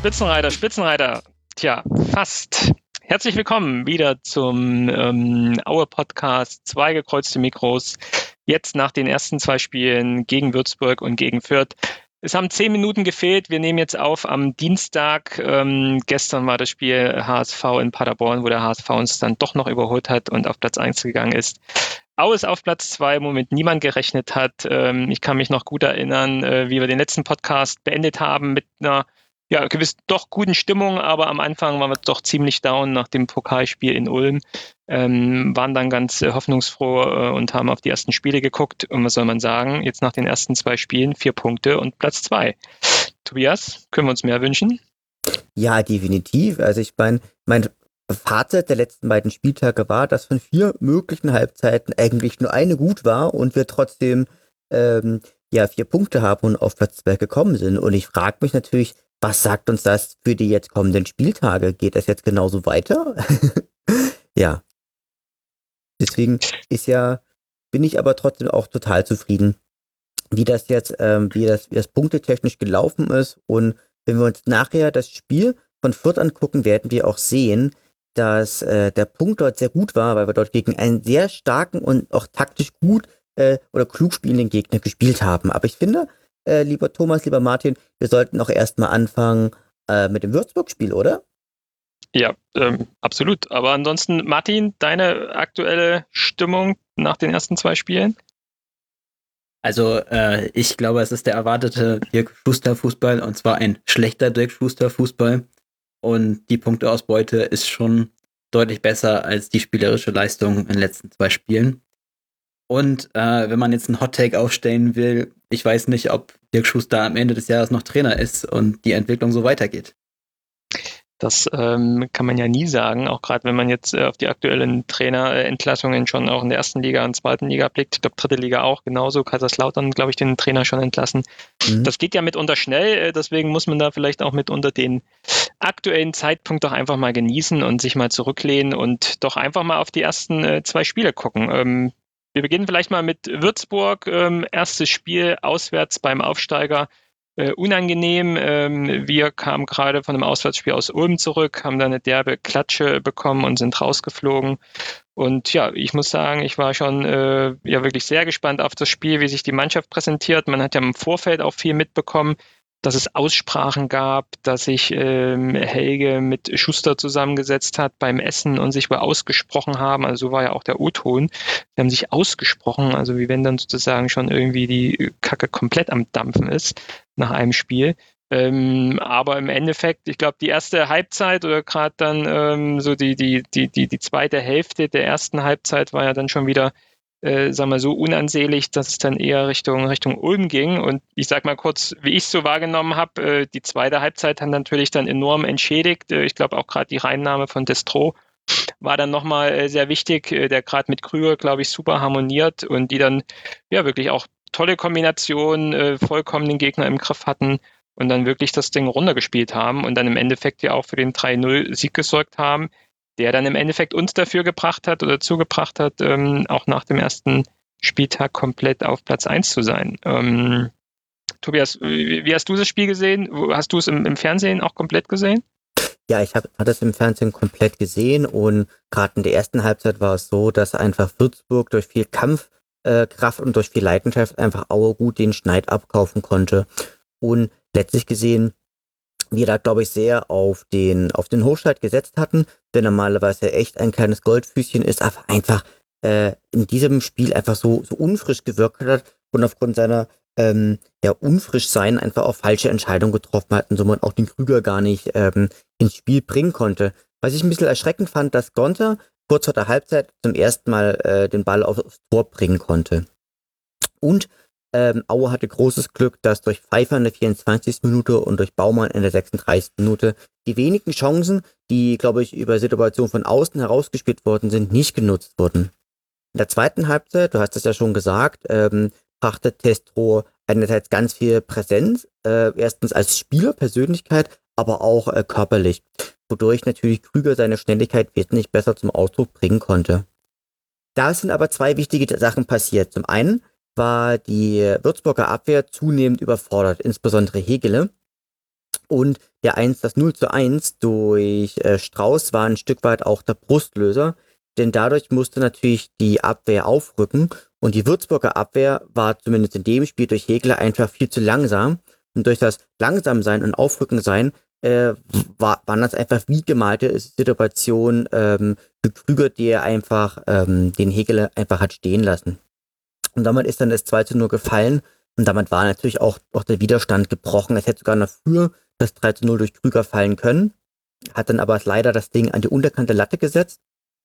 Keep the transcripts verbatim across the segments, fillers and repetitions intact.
Spitzenreiter, Spitzenreiter, tja, fast. Herzlich willkommen wieder zum ähm, Aue-Podcast, zwei gekreuzte Mikros. Jetzt nach den ersten zwei Spielen gegen Würzburg und gegen Fürth. Es haben zehn Minuten gefehlt. Wir nehmen jetzt auf am Dienstag. Ähm, gestern war das Spiel H S V in Paderborn, wo der H S V uns dann doch noch überholt hat und auf Platz eins gegangen ist. Aue ist auf Platz zwei, womit niemand gerechnet hat. Ähm, ich kann mich noch gut erinnern, äh, wie wir den letzten Podcast beendet haben mit einer ja, gewiss doch guten Stimmung, aber am Anfang waren wir doch ziemlich down nach dem Pokalspiel in Ulm. Ähm, waren dann ganz äh, hoffnungsfroh äh, und haben auf die ersten Spiele geguckt. Und was soll man sagen? Jetzt nach den ersten zwei Spielen vier Punkte und Platz zwei. Tobias, können wir uns mehr wünschen? Ja, definitiv. Also ich meine, mein Fazit der letzten beiden Spieltage war, dass von vier möglichen Halbzeiten eigentlich nur eine gut war und wir trotzdem ähm, ja vier Punkte haben und auf Platz zwei gekommen sind. Und ich frage mich natürlich, was sagt uns das für die jetzt kommenden Spieltage? Geht das jetzt genauso weiter? Ja. Deswegen ist ja, bin ich aber trotzdem auch total zufrieden, wie das jetzt, ähm, wie das, wie das punktetechnisch gelaufen ist. Und wenn wir uns nachher das Spiel von Fürth angucken, werden wir auch sehen, dass äh, der Punkt dort sehr gut war, weil wir dort gegen einen sehr starken und auch taktisch gut äh, oder klug spielenden Gegner gespielt haben. Aber ich finde, äh, lieber Thomas, lieber Martin, wir sollten auch erstmal anfangen äh, mit dem Würzburg-Spiel, oder? Ja, ähm, absolut. Aber ansonsten, Martin, deine aktuelle Stimmung nach den ersten zwei Spielen? Also äh, ich glaube, es ist der erwartete Dirk Schuster-Fußball, und zwar ein schlechter Dirk Schuster-Fußball. Und die Punkteausbeute ist schon deutlich besser als die spielerische Leistung in den letzten zwei Spielen. Und äh, wenn man jetzt einen Hot-Take aufstellen will, ich weiß nicht, ob Dirk Schuster am Ende des Jahres noch Trainer ist und die Entwicklung so weitergeht. Das ähm, kann man ja nie sagen, auch gerade wenn man jetzt äh, auf die aktuellen Trainerentlassungen schon auch in der ersten Liga und zweiten Liga blickt. Ich glaube, dritte Liga auch genauso. Kaiserslautern, glaube ich, den Trainer schon entlassen. Mhm. Das geht ja mitunter schnell, äh, deswegen muss man da vielleicht auch mitunter den aktuellen Zeitpunkt doch einfach mal genießen und sich mal zurücklehnen und doch einfach mal auf die ersten äh, zwei Spiele gucken. Ähm, wir beginnen vielleicht mal mit Würzburg. Ähm, erstes Spiel auswärts beim Aufsteiger. Äh, unangenehm. Ähm, wir kamen gerade von einem Auswärtsspiel aus Ulm zurück, haben da eine derbe Klatsche bekommen und sind rausgeflogen. Und ja, ich muss sagen, ich war schon äh, ja wirklich sehr gespannt auf das Spiel, wie sich die Mannschaft präsentiert. Man hat ja im Vorfeld auch viel mitbekommen, dass es Aussprachen gab, dass sich ähm, Helge mit Schuster zusammengesetzt hat beim Essen und sich wohl ausgesprochen haben. Also so war ja auch der O-Ton. Die haben sich ausgesprochen, also wie wenn dann sozusagen schon irgendwie die Kacke komplett am Dampfen ist nach einem Spiel. Ähm, aber im Endeffekt, ich glaube, die erste Halbzeit oder gerade dann ähm, so die, die, die, die, die zweite Hälfte der ersten Halbzeit war ja dann schon wieder Äh, sag mal so unansehlich, dass es dann eher Richtung Richtung Ulm ging. Und ich sag mal kurz, wie ich es so wahrgenommen habe, äh, die zweite Halbzeit hat natürlich dann enorm entschädigt. Äh, ich glaube auch gerade die Reinnahme von Destro war dann nochmal äh, sehr wichtig, äh, der gerade mit Krüger, glaube ich, super harmoniert und die dann ja wirklich auch tolle Kombinationen, äh, vollkommen den Gegner im Griff hatten und dann wirklich das Ding runtergespielt haben und dann im Endeffekt ja auch für den drei null Sieg gesorgt haben, der dann im Endeffekt uns dafür gebracht hat oder zugebracht hat, ähm, auch nach dem ersten Spieltag komplett auf Platz eins zu sein. Ähm, Tobias, wie, wie hast du das Spiel gesehen? Hast du es im, im Fernsehen auch komplett gesehen? Ja, ich habe hab das im Fernsehen komplett gesehen und gerade in der ersten Halbzeit war es so, dass einfach Würzburg durch viel Kampfkraft äh, und durch viel Leidenschaft einfach Aue gut den Schneid abkaufen konnte. Und letztlich gesehen, wir da, glaube ich, sehr auf den, auf den Hochschalt gesetzt hatten, der normalerweise echt ein kleines Goldfüßchen ist, aber einfach äh, in diesem Spiel einfach so, so unfrisch gewirkt hat und aufgrund seiner ähm, ja, Unfrischsein einfach auch falsche Entscheidungen getroffen hat und somit auch den Krüger gar nicht ähm, ins Spiel bringen konnte. Was ich ein bisschen erschreckend fand, dass Gonter kurz vor der Halbzeit zum ersten Mal äh, den Ball aufs Tor bringen konnte. Und Ähm, Aue hatte großes Glück, dass durch Pfeiffer in der vierundzwanzigsten Minute und durch Baumann in der sechsunddreißigsten Minute die wenigen Chancen, die, glaube ich, über Situation von außen herausgespielt worden sind, nicht genutzt wurden. In der zweiten Halbzeit, du hast es ja schon gesagt, ähm, brachte Testro einerseits ganz viel Präsenz, äh, erstens als Spieler, Persönlichkeit, aber auch äh, körperlich, wodurch natürlich Krüger seine Schnelligkeit wesentlich besser zum Ausdruck bringen konnte. Da sind aber zwei wichtige Sachen passiert. Zum einen war die Würzburger Abwehr zunehmend überfordert, insbesondere Hegele. Und der eins, das null zu eins durch äh, Strauß war ein Stück weit auch der Brustlöser, denn dadurch musste natürlich die Abwehr aufrücken und die Würzburger Abwehr war zumindest in dem Spiel durch Hegler einfach viel zu langsam und durch das Langsamsein und Aufrückensein äh, war, waren das einfach wie gemalte Situationen ähm, für Krüger, die er einfach ähm, den Hegler einfach hat stehen lassen. Und damit ist dann das zwei zu null gefallen und damit war natürlich auch, auch der Widerstand gebrochen. Es hätte sogar noch früher das drei zu null durch Krüger fallen können, hat dann aber leider das Ding an die unterkante Latte gesetzt.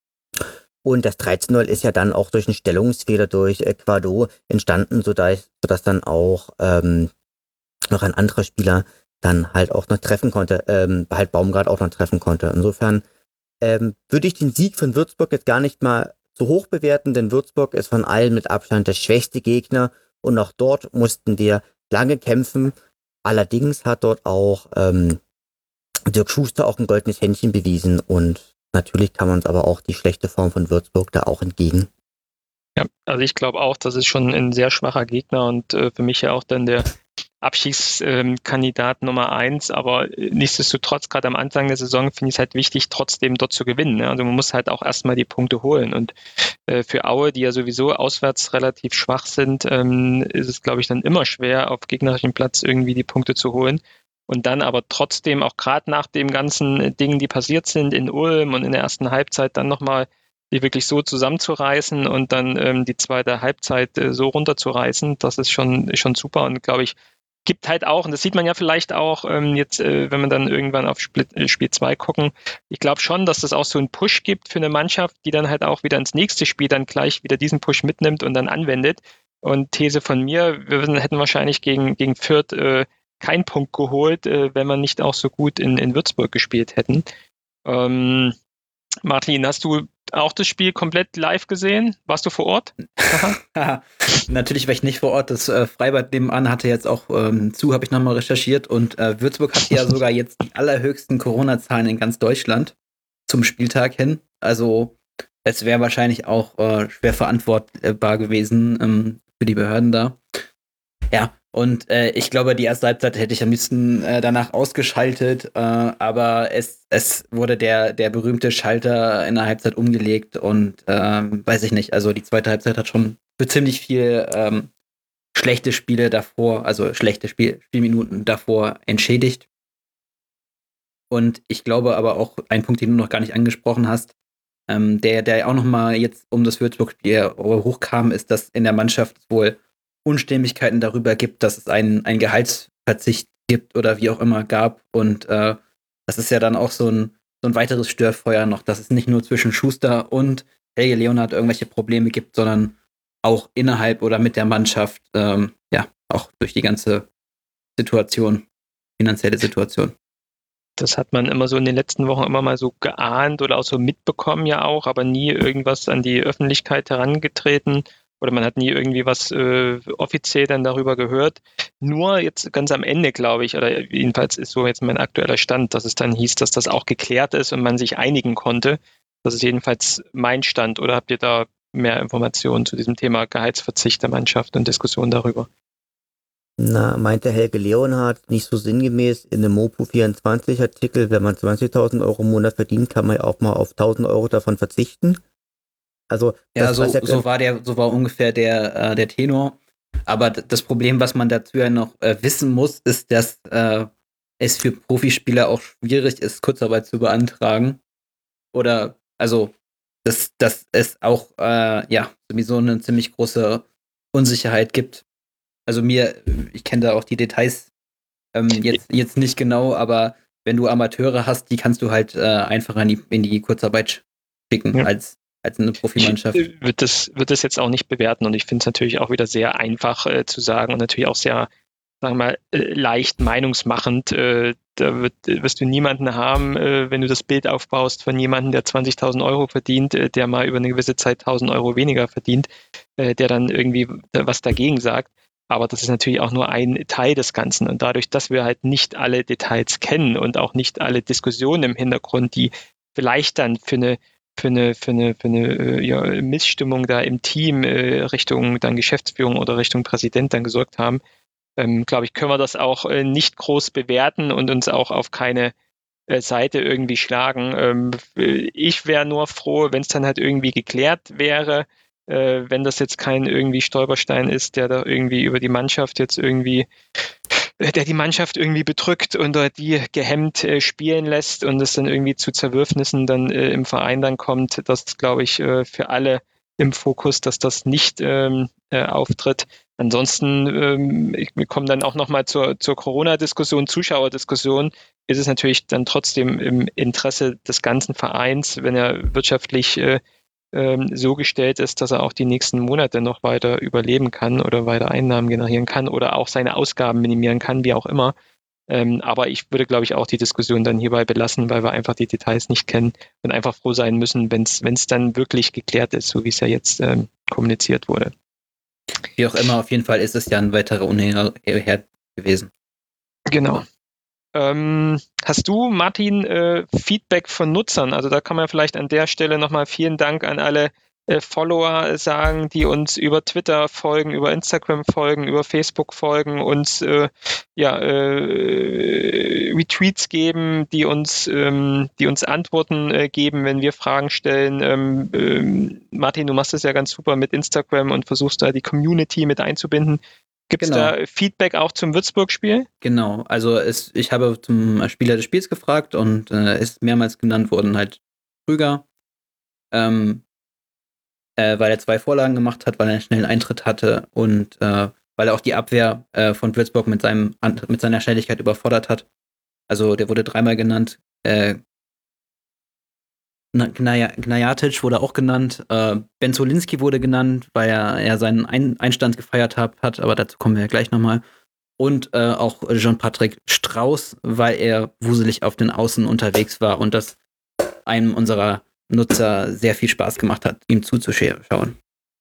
Und das drei zu null ist ja dann auch durch einen Stellungsfehler durch äh, Quado entstanden, sodass, sodass dann auch ähm, noch ein anderer Spieler dann halt auch noch treffen konnte, ähm, halt Baumgart auch noch treffen konnte. Insofern ähm, würde ich den Sieg von Würzburg jetzt gar nicht mal so hoch bewerten, denn Würzburg ist von allen mit Abstand der schwächste Gegner und auch dort mussten wir lange kämpfen. Allerdings hat dort auch ähm, Dirk Schuster auch ein goldenes Händchen bewiesen und natürlich kann man uns aber auch die schlechte Form von Würzburg da auch entgegen. Ja, also ich glaube auch, das ist schon ein sehr schwacher Gegner und äh, für mich ja auch dann der Abschiedskandidat ähm, Nummer eins, aber nichtsdestotrotz, gerade am Anfang der Saison finde ich es halt wichtig, trotzdem dort zu gewinnen. Ne? Also man muss halt auch erstmal die Punkte holen und äh, für Aue, die ja sowieso auswärts relativ schwach sind, ähm, ist es, glaube ich, dann immer schwer, auf gegnerischem Platz irgendwie die Punkte zu holen. Und dann aber trotzdem, auch gerade nach den ganzen Dingen, die passiert sind in Ulm und in der ersten Halbzeit, dann nochmal die wirklich so zusammenzureißen und dann ähm, die zweite Halbzeit äh, so runterzureißen, das ist schon, ist schon super und glaube ich, gibt halt auch, und das sieht man ja vielleicht auch ähm, jetzt, äh, wenn man dann irgendwann auf Split, äh, Spiel zwei gucken, ich glaube schon, dass das auch so einen Push gibt für eine Mannschaft, die dann halt auch wieder ins nächste Spiel dann gleich wieder diesen Push mitnimmt und dann anwendet. Und These von mir, wir hätten wahrscheinlich gegen, gegen Fürth äh, keinen Punkt geholt, äh, wenn wir nicht auch so gut in, in Würzburg gespielt hätten. Ähm, Martin, hast du auch das Spiel komplett live gesehen? Warst du vor Ort? Natürlich war ich nicht vor Ort. Das äh, Freibad nebenan hatte jetzt auch ähm, zu, habe ich nochmal recherchiert. Und äh, Würzburg hat ja sogar jetzt die allerhöchsten Corona-Zahlen in ganz Deutschland zum Spieltag hin. Also es wäre wahrscheinlich auch äh, schwer verantwortbar gewesen ähm, für die Behörden da. Ja, und äh, ich glaube, die erste Halbzeit hätte ich am liebsten äh, danach ausgeschaltet, äh, aber es, es wurde der, der berühmte Schalter in der Halbzeit umgelegt und ähm, weiß ich nicht, also die zweite Halbzeit hat schon für ziemlich viel ähm, schlechte Spiele davor, also schlechte Spiel, Spielminuten davor entschädigt. Und ich glaube aber auch, ein Punkt, den du noch gar nicht angesprochen hast, ähm, der, der auch noch mal jetzt um das Würzburg-Spiel hochkam, ist, dass in der Mannschaft wohl Unstimmigkeiten darüber gibt, dass es einen, einen Gehaltsverzicht gibt oder wie auch immer gab. Und äh, das ist ja dann auch so ein, so ein weiteres Störfeuer noch, dass es nicht nur zwischen Schuster und Helge Leonhardt irgendwelche Probleme gibt, sondern auch innerhalb oder mit der Mannschaft, ähm, ja, auch durch die ganze Situation, finanzielle Situation. Das hat man immer so in den letzten Wochen immer mal so geahnt oder auch so mitbekommen ja auch, aber nie irgendwas an die Öffentlichkeit herangetreten. Oder man hat nie irgendwie was äh, offiziell dann darüber gehört. Nur jetzt ganz am Ende, glaube ich, oder jedenfalls ist so jetzt mein aktueller Stand, dass es dann hieß, dass das auch geklärt ist und man sich einigen konnte. Das ist jedenfalls mein Stand. Oder habt ihr da mehr Informationen zu diesem Thema Gehaltsverzicht der Mannschaft und Diskussion darüber? Na, meinte Helge Leonhardt nicht so sinngemäß in einem Mopo vierundzwanzig Artikel, wenn man zwanzigtausend Euro im Monat verdient, kann man ja auch mal auf tausend Euro davon verzichten. Also, ja, das, so, ja so war der, so war ungefähr der, äh, der Tenor. Aber d- das Problem, was man dazu ja noch äh, wissen muss, ist, dass äh, es für Profispieler auch schwierig ist, Kurzarbeit zu beantragen. Oder, also, dass, dass es auch, äh, ja, sowieso eine ziemlich große Unsicherheit gibt. Also mir, ich kenne da auch die Details ähm, jetzt, jetzt nicht genau, aber wenn du Amateure hast, die kannst du halt äh, einfach in die, in die Kurzarbeit schicken, Ja. als als eine Profimannschaft. Ich würde das, würd das jetzt auch nicht bewerten und ich finde es natürlich auch wieder sehr einfach äh, zu sagen und natürlich auch sehr, sagen wir mal, äh, leicht meinungsmachend. Äh, da wird, wirst du niemanden haben, äh, wenn du das Bild aufbaust von jemandem, der zwanzigtausend Euro verdient, äh, der mal über eine gewisse Zeit tausend Euro weniger verdient, äh, der dann irgendwie was dagegen sagt. Aber das ist natürlich auch nur ein Teil des Ganzen. Und dadurch, dass wir halt nicht alle Details kennen und auch nicht alle Diskussionen im Hintergrund, die vielleicht dann für eine für eine, für eine, für eine ja, Missstimmung da im Team äh, Richtung dann Geschäftsführung oder Richtung Präsident dann gesorgt haben, ähm, glaube ich, können wir das auch äh, nicht groß bewerten und uns auch auf keine äh, Seite irgendwie schlagen. Ähm, ich wäre nur froh, wenn es dann halt irgendwie geklärt wäre, äh, wenn das jetzt kein irgendwie Stolperstein ist, der da irgendwie über die Mannschaft jetzt irgendwie der die Mannschaft irgendwie bedrückt und die gehemmt äh, spielen lässt und es dann irgendwie zu Zerwürfnissen dann äh, im Verein dann kommt. Das glaube ich äh, für alle im Fokus, dass das nicht ähm, äh, auftritt. Ansonsten, ähm, ich, wir kommen dann auch nochmal zur, zur Corona-Diskussion, Zuschauerdiskussion, ist es natürlich dann trotzdem im Interesse des ganzen Vereins, wenn er wirtschaftlich äh, ähm, so gestellt ist, dass er auch die nächsten Monate noch weiter überleben kann oder weiter Einnahmen generieren kann oder auch seine Ausgaben minimieren kann, wie auch immer. Ähm, aber ich würde, glaube ich, auch die Diskussion dann hierbei belassen, weil wir einfach die Details nicht kennen und einfach froh sein müssen, wenn es dann wirklich geklärt ist, so wie es ja jetzt ähm, kommuniziert wurde. Wie auch immer, auf jeden Fall ist es ja ein weiterer Unherd gewesen. Genau. Ähm, hast du, Martin, äh, Feedback von Nutzern? Also da kann man vielleicht an der Stelle nochmal vielen Dank an alle äh, Follower sagen, die uns über Twitter folgen, über Instagram folgen, über Facebook folgen, uns äh, ja, äh, Retweets geben, die uns, ähm, die uns Antworten äh, geben, wenn wir Fragen stellen. Ähm, ähm, Martin, du machst es ja ganz super mit Instagram und versuchst da die Community mit einzubinden. Gibt es Genau. da Feedback auch zum Würzburg-Spiel? Genau, also es, ich habe zum Spieler des Spiels gefragt und äh, ist mehrmals genannt worden halt Krüger, ähm, äh, weil er zwei Vorlagen gemacht hat, weil er einen schnellen Eintritt hatte und äh, weil er auch die Abwehr äh, von Würzburg mit, seinem, mit seiner Schnelligkeit überfordert hat. Also der wurde dreimal genannt. Äh, Gnajatic wurde auch genannt. Äh, Benzolinski wurde genannt, weil er, er seinen Ein- Einstand gefeiert hat, hat, aber dazu kommen wir ja gleich nochmal. Und äh, auch Jean-Patrick Strauß, weil er wuselig auf den Außen unterwegs war und das einem unserer Nutzer sehr viel Spaß gemacht hat, ihm zuzuschauen.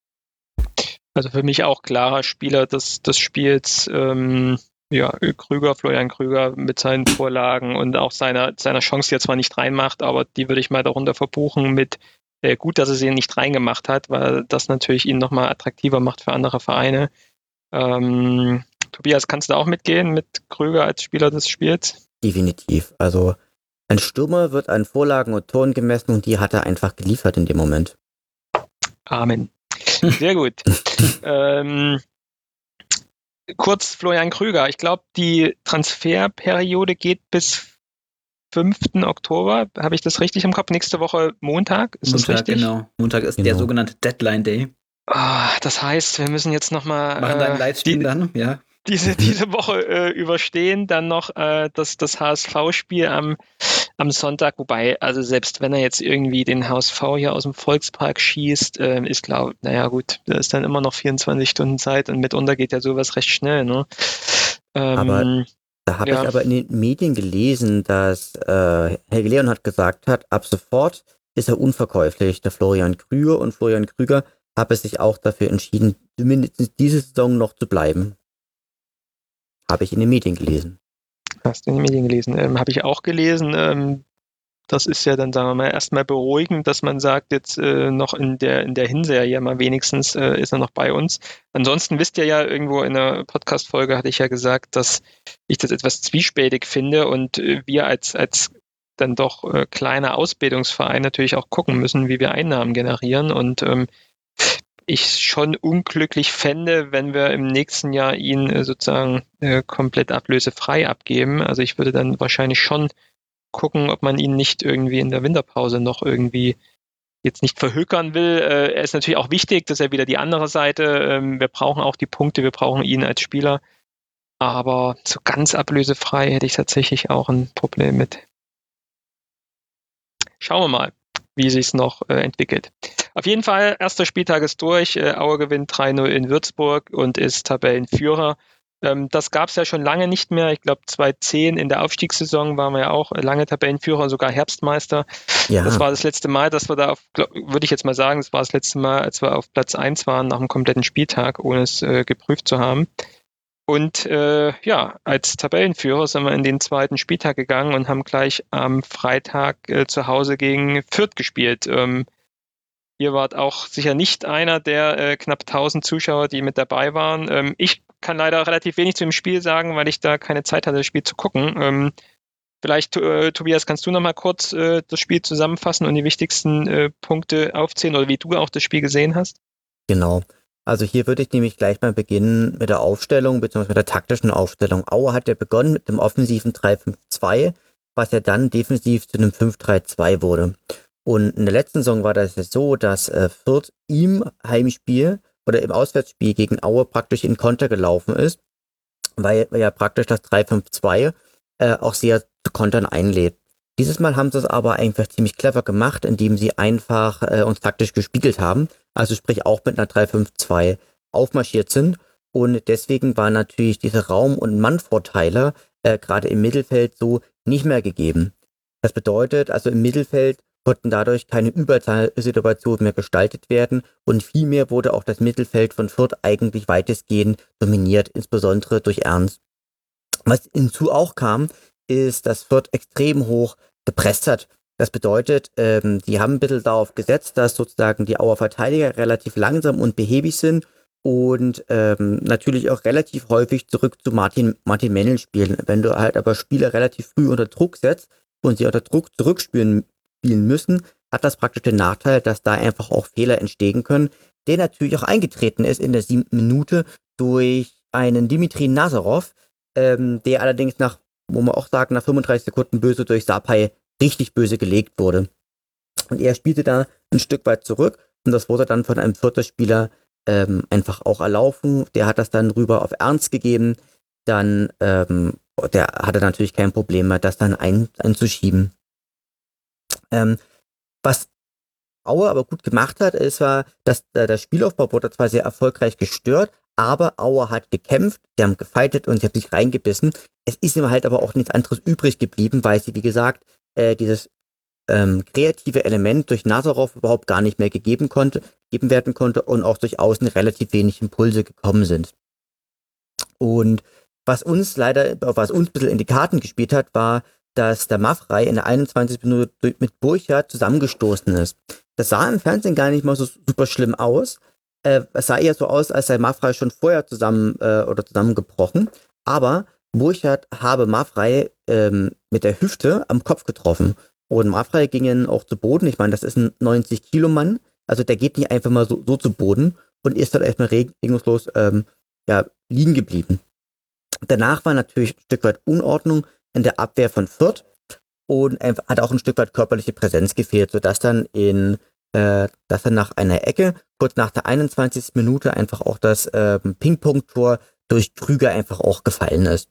Also für mich auch klarer Spieler des, des Spiels. Ähm, ja, Krüger, Florian Krüger mit seinen Vorlagen und auch seiner, seiner Chance, die er zwar nicht reinmacht, aber die würde ich mal darunter verbuchen mit äh, gut, dass er sie nicht reingemacht hat, weil das natürlich ihn nochmal attraktiver macht für andere Vereine. Ähm, Tobias, kannst du da auch mitgehen mit Krüger als Spieler des Spiels? Definitiv. Also ein Stürmer wird an Vorlagen und Toren gemessen und die hat er einfach geliefert in dem Moment. Amen. Sehr gut. ähm, kurz Florian Krüger. Ich glaube, die Transferperiode geht bis fünften Oktober. Habe ich das richtig im Kopf? Nächste Woche Montag? Ist Montag, das richtig? Genau. Montag ist Genau. der sogenannte Deadline Day. Oh, das heißt, wir müssen jetzt nochmal Machen deinen äh, Livestream die, dann, ja. diese, diese Woche äh, überstehen. Dann noch äh, das, das H S V-Spiel am, am Sonntag. Wobei, also selbst wenn er jetzt irgendwie den H S V hier aus dem Volkspark schießt, äh, ist glaube ich, naja gut, da ist dann immer noch vierundzwanzig Stunden Zeit und mitunter geht ja sowas recht schnell. Ne? Ähm, aber da habe ja. ich aber in den Medien gelesen, dass äh, Helge Leonhardt gesagt hat, ab sofort ist er unverkäuflich, der Florian Krüger. Und Florian Krüger habe sich auch dafür entschieden, zumindest diese Saison noch zu bleiben. Habe ich in den Medien gelesen. Hast du in den Medien gelesen? Ähm, habe ich auch gelesen. Ähm, das ist ja dann, sagen wir mal, erstmal beruhigend, dass man sagt, jetzt äh, noch in der, in der Hinserie mal wenigstens äh, ist er noch bei uns. Ansonsten wisst ihr ja, irgendwo in der Podcast-Folge hatte ich ja gesagt, dass ich das etwas zwiespältig finde und äh, wir als, als dann doch äh, kleiner Ausbildungsverein natürlich auch gucken müssen, wie wir Einnahmen generieren und ähm, ich schon unglücklich fände, wenn wir im nächsten Jahr ihn äh, sozusagen äh, komplett ablösefrei abgeben. Also ich würde dann wahrscheinlich schon gucken, ob man ihn nicht irgendwie in der Winterpause noch irgendwie jetzt nicht verhökern will. Äh, er ist natürlich auch wichtig, dass er wieder die andere Seite. Ähm, wir brauchen auch die Punkte, wir brauchen ihn als Spieler. Aber so ganz ablösefrei hätte ich tatsächlich auch ein Problem mit. Schauen wir mal, wie sich es noch äh, entwickelt. Auf jeden Fall, erster Spieltag ist durch. Äh, Aue gewinnt drei null in Würzburg und ist Tabellenführer. Ähm, das gab es ja schon lange nicht mehr. Ich glaube, zweitausendzehn in der Aufstiegssaison waren wir ja auch lange Tabellenführer, sogar Herbstmeister. Ja. Das war das letzte Mal, dass wir da, auf, glaub, würde ich jetzt mal sagen, das war das letzte Mal, als wir auf Platz eins waren nach einem kompletten Spieltag, ohne es äh, geprüft zu haben. Und äh, ja, als Tabellenführer sind wir in den zweiten Spieltag gegangen und haben gleich am Freitag äh, zu Hause gegen Fürth gespielt. Ähm, ihr wart auch sicher nicht einer der äh, knapp tausend Zuschauer, die mit dabei waren. Ähm, ich kann leider relativ wenig zu dem Spiel sagen, weil ich da keine Zeit hatte, das Spiel zu gucken. Ähm, vielleicht, äh, Tobias, kannst du noch mal kurz äh, das Spiel zusammenfassen und die wichtigsten äh, Punkte aufzählen oder wie du auch das Spiel gesehen hast? Genau. Also hier würde ich nämlich gleich mal beginnen mit der Aufstellung bzw. mit der taktischen Aufstellung. Aue hat ja begonnen mit dem offensiven drei fünf zwei, was ja dann defensiv zu einem fünf drei zwei wurde. Und in der letzten Saison war das jetzt so, dass äh, Fürth im Heimspiel oder im Auswärtsspiel gegen Aue praktisch in Konter gelaufen ist, weil, weil ja praktisch das drei fünf zwei äh, auch sehr zu Kontern einlädt. Dieses Mal haben sie es aber einfach ziemlich clever gemacht, indem sie einfach äh, uns taktisch gespiegelt haben, also sprich auch mit einer drei fünf zwei aufmarschiert sind. Und deswegen waren natürlich diese Raum- und Mannvorteile äh, gerade im Mittelfeld so nicht mehr gegeben. Das bedeutet, also im Mittelfeld konnten dadurch keine Überzahlsituationen mehr gestaltet werden und vielmehr wurde auch das Mittelfeld von Fürth eigentlich weitestgehend dominiert, insbesondere durch Ernst. Was hinzu auch kam, ist, dass Fürth extrem hoch gepresst hat. Das bedeutet, ähm, die haben ein bisschen darauf gesetzt, dass sozusagen die Auer Verteidiger relativ langsam und behäbig sind und ähm, natürlich auch relativ häufig zurück zu Martin, Martin Mennel spielen. Wenn du halt aber Spieler relativ früh unter Druck setzt und sie unter Druck zurückspielen spielen müssen, hat das praktisch den Nachteil, dass da einfach auch Fehler entstehen können, der natürlich auch eingetreten ist in der siebten Minute durch einen Dimitri Nazarov, ähm, der allerdings nach, wo man auch sagen, nach fünfunddreißig Sekunden böse durch Sapai richtig böse gelegt wurde. Und er spielte da ein Stück weit zurück und das wurde dann von einem vierten Spieler ähm, einfach auch erlaufen. Der hat das dann rüber auf Ernst gegeben. Dann, ähm, der hatte natürlich kein Problem mehr, das dann ein, einzuschieben. Ähm, was Aue aber gut gemacht hat, ist war, dass äh, der Spielaufbau wurde zwar sehr erfolgreich gestört, aber Aue hat gekämpft, die haben gefeitet und sie haben sich reingebissen. Es ist ihm halt aber auch nichts anderes übrig geblieben, weil sie, wie gesagt, äh, dieses ähm, kreative Element durch Nazarov überhaupt gar nicht mehr gegeben konnte, gegeben werden konnte und auch durch außen relativ wenig Impulse gekommen sind. Und was uns leider, was uns ein bisschen in die Karten gespielt hat, war, dass der Maffrey in der einundzwanzigsten Minute mit Burchard zusammengestoßen ist. Das sah im Fernsehen gar nicht mal so super schlimm aus. Äh, es sah eher so aus, als sei Maffrey schon vorher zusammen äh, oder zusammengebrochen. Aber Burchard habe Maffrey ähm, mit der Hüfte am Kopf getroffen. Und Maffrey ging dann auch zu Boden. Ich meine, das ist ein neunzig-Kilo-Mann. Also der geht nicht einfach mal so, so zu Boden und ist dann erstmal regungslos ähm, ja, liegen geblieben. Danach war natürlich ein Stück weit Unordnung in der Abwehr von Fürth und hat auch ein Stück weit körperliche Präsenz gefehlt, sodass dann in, äh, dass dann nach einer Ecke, kurz nach der einundzwanzigsten Minute einfach auch das äh, Ping-Pong-Tor durch Krüger einfach auch gefallen ist.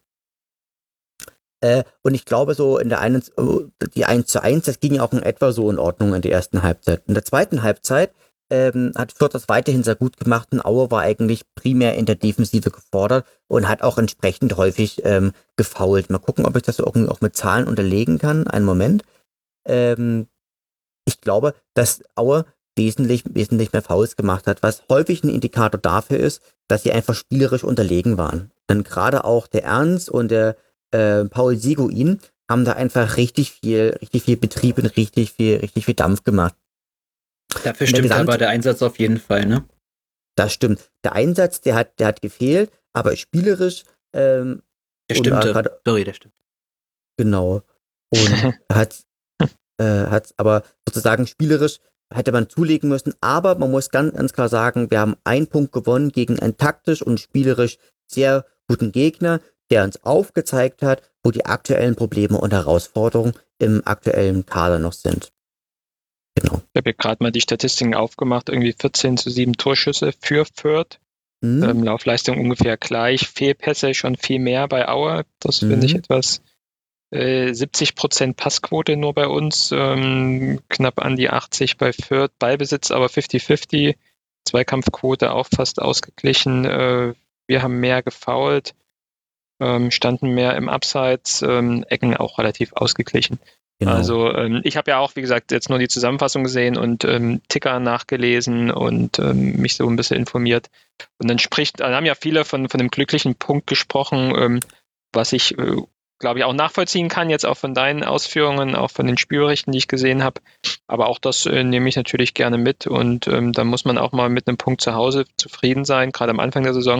Äh, und ich glaube so in der einen, die eins zu eins, das ging ja auch in etwa so in Ordnung in der ersten Halbzeit. In der zweiten Halbzeit ähm, hat Fürth das weiterhin sehr gut gemacht und Aue war eigentlich primär in der Defensive gefordert und hat auch entsprechend häufig ähm, gefoult. Mal gucken, ob ich das irgendwie auch mit Zahlen unterlegen kann. Einen Moment. Ähm, ich glaube, dass Aue wesentlich, wesentlich mehr Fouls gemacht hat, was häufig ein Indikator dafür ist, dass sie einfach spielerisch unterlegen waren. Denn gerade auch der Ernst und der äh, Paul Seguin haben da einfach richtig viel, richtig viel Betrieb und richtig viel, richtig viel Dampf gemacht. Dafür stimmt Gesamt- aber der Einsatz auf jeden Fall, ne? Das stimmt. Der Einsatz, der hat, der hat gefehlt, aber spielerisch ähm, der stimmte. Grad, Sorry, der stimmt. Genau. Und hat äh, hat aber sozusagen spielerisch hätte man zulegen müssen, aber man muss ganz, ganz klar sagen, wir haben einen Punkt gewonnen gegen einen taktisch und spielerisch sehr guten Gegner, der uns aufgezeigt hat, wo die aktuellen Probleme und Herausforderungen im aktuellen Kader noch sind. Genau. Ich habe ja gerade mal die Statistiken aufgemacht, irgendwie vierzehn zu sieben Torschüsse für Fürth. Mhm. Ähm, Laufleistung ungefähr gleich, Fehlpässe schon viel mehr bei Aue. Das mhm. finde ich etwas, äh, siebzig Prozent Passquote nur bei uns, ähm, knapp an die achtzig bei Fürth, Ballbesitz aber fünfzig fünfzig, Zweikampfquote auch fast ausgeglichen. Äh, wir haben mehr gefoult, ähm, standen mehr im Abseits, ähm, Ecken auch relativ ausgeglichen. Genau. Also ähm, ich habe ja auch, wie gesagt, jetzt nur die Zusammenfassung gesehen und ähm, Ticker nachgelesen und ähm, mich so ein bisschen informiert. Und dann spricht, dann haben ja viele von, von dem glücklichen Punkt gesprochen, ähm, was ich, äh, glaube ich, auch nachvollziehen kann, jetzt auch von deinen Ausführungen, auch von den Spielberichten, die ich gesehen habe. Aber auch das äh, nehme ich natürlich gerne mit und ähm, da muss man auch mal mit einem Punkt zu Hause zufrieden sein, gerade am Anfang der Saison.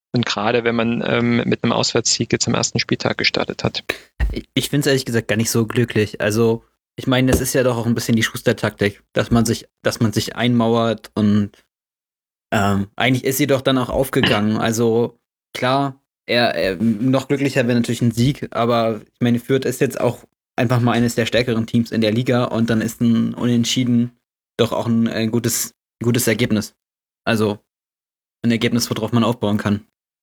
Und gerade wenn man ähm, mit einem Auswärtssieg jetzt am ersten Spieltag gestartet hat. Ich, ich finde es ehrlich gesagt gar nicht so glücklich. Also, ich meine, das ist ja doch auch ein bisschen die Schuster-Taktik, dass man sich, dass man sich einmauert und ähm, eigentlich ist sie doch dann auch aufgegangen. Also, klar, er, er noch glücklicher wäre natürlich ein Sieg, aber ich meine, Fürth ist jetzt auch einfach mal eines der stärkeren Teams in der Liga und dann ist ein Unentschieden doch auch ein, ein gutes, gutes Ergebnis. Also, ein Ergebnis, worauf man aufbauen kann.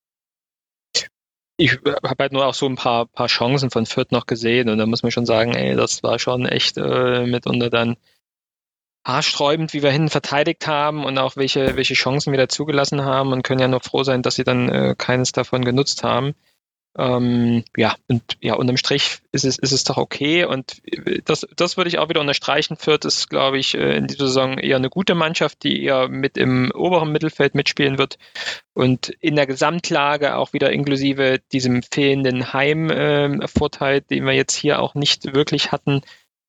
Ich habe halt nur auch so ein paar, paar Chancen von Fürth noch gesehen und da muss man schon sagen, ey, das war schon echt äh, mitunter dann haarsträubend, wie wir hinten verteidigt haben und auch welche, welche Chancen wir da zugelassen haben und können ja nur froh sein, dass sie dann äh, keines davon genutzt haben. Ähm, ja, und ja, unterm Strich ist es, ist es doch okay und das, das würde ich auch wieder unterstreichen. Fürth ist, glaube ich, in dieser Saison eher eine gute Mannschaft, die eher mit im oberen Mittelfeld mitspielen wird und in der Gesamtlage auch wieder inklusive diesem fehlenden Heimvorteil, äh, den wir jetzt hier auch nicht wirklich hatten,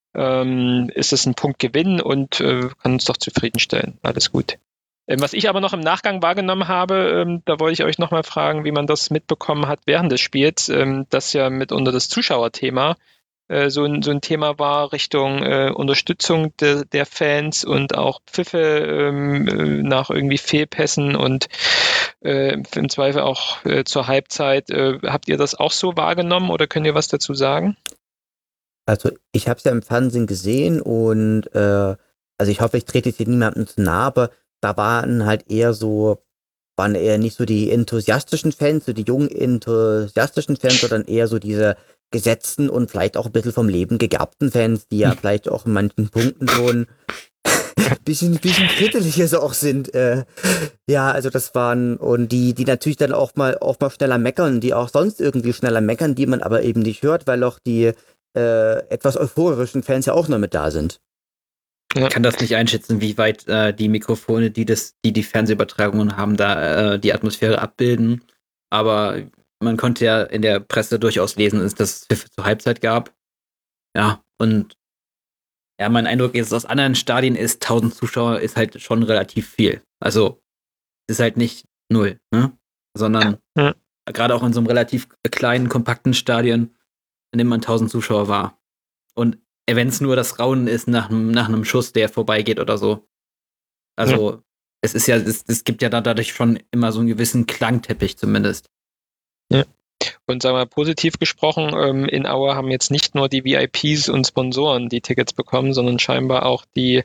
ähm, ist es ein Punktgewinn und äh, kann uns doch zufriedenstellen. Alles gut. Ähm, was ich aber noch im Nachgang wahrgenommen habe, ähm, da wollte ich euch nochmal fragen, wie man das mitbekommen hat während des Spiels, ähm, das ja mitunter das Zuschauerthema äh, so, ein, so ein Thema war Richtung äh, Unterstützung de, der Fans und auch Pfiffe ähm, äh, nach irgendwie Fehlpässen und äh, im Zweifel auch äh, zur Halbzeit. Äh, habt ihr das auch so wahrgenommen oder könnt ihr was dazu sagen? Also ich habe es ja im Fernsehen gesehen und äh, also ich hoffe, ich trete jetzt hier niemandem zu nahe, aber da waren halt eher so, waren eher nicht so die enthusiastischen Fans, so die jungen enthusiastischen Fans, sondern eher so diese gesetzten und vielleicht auch ein bisschen vom Leben gegerbten Fans, die ja vielleicht auch in manchen Punkten schon ein bisschen, bisschen kritischer so auch sind. Äh, ja, also das waren, und die, die natürlich dann auch mal, auch mal schneller meckern, die auch sonst irgendwie schneller meckern, die man aber eben nicht hört, weil auch die äh, etwas euphorischen Fans ja auch noch mit da sind. Ich kann das nicht einschätzen, wie weit äh, die Mikrofone, die das, die die Fernsehübertragungen haben, da äh, die Atmosphäre abbilden. Aber man konnte ja in der Presse durchaus lesen, dass es Pfiffe zur Halbzeit gab. Ja, und ja, mein Eindruck ist, aus anderen Stadien ist tausend Zuschauer ist halt schon relativ viel. Also ist halt nicht null, ne? Sondern Ja. gerade auch in so einem relativ kleinen, kompakten Stadion nimmt man tausend Zuschauer wahr. Und wenn es nur das Raunen ist nach einem nach einem Schuss, der vorbeigeht oder so. Also, ja. es ist ja, es, es gibt ja da dadurch schon immer so einen gewissen Klangteppich zumindest. Ja. Und sagen wir mal positiv gesprochen, ähm, in Aue haben jetzt nicht nur die V I Ps und Sponsoren die Tickets bekommen, sondern scheinbar auch die,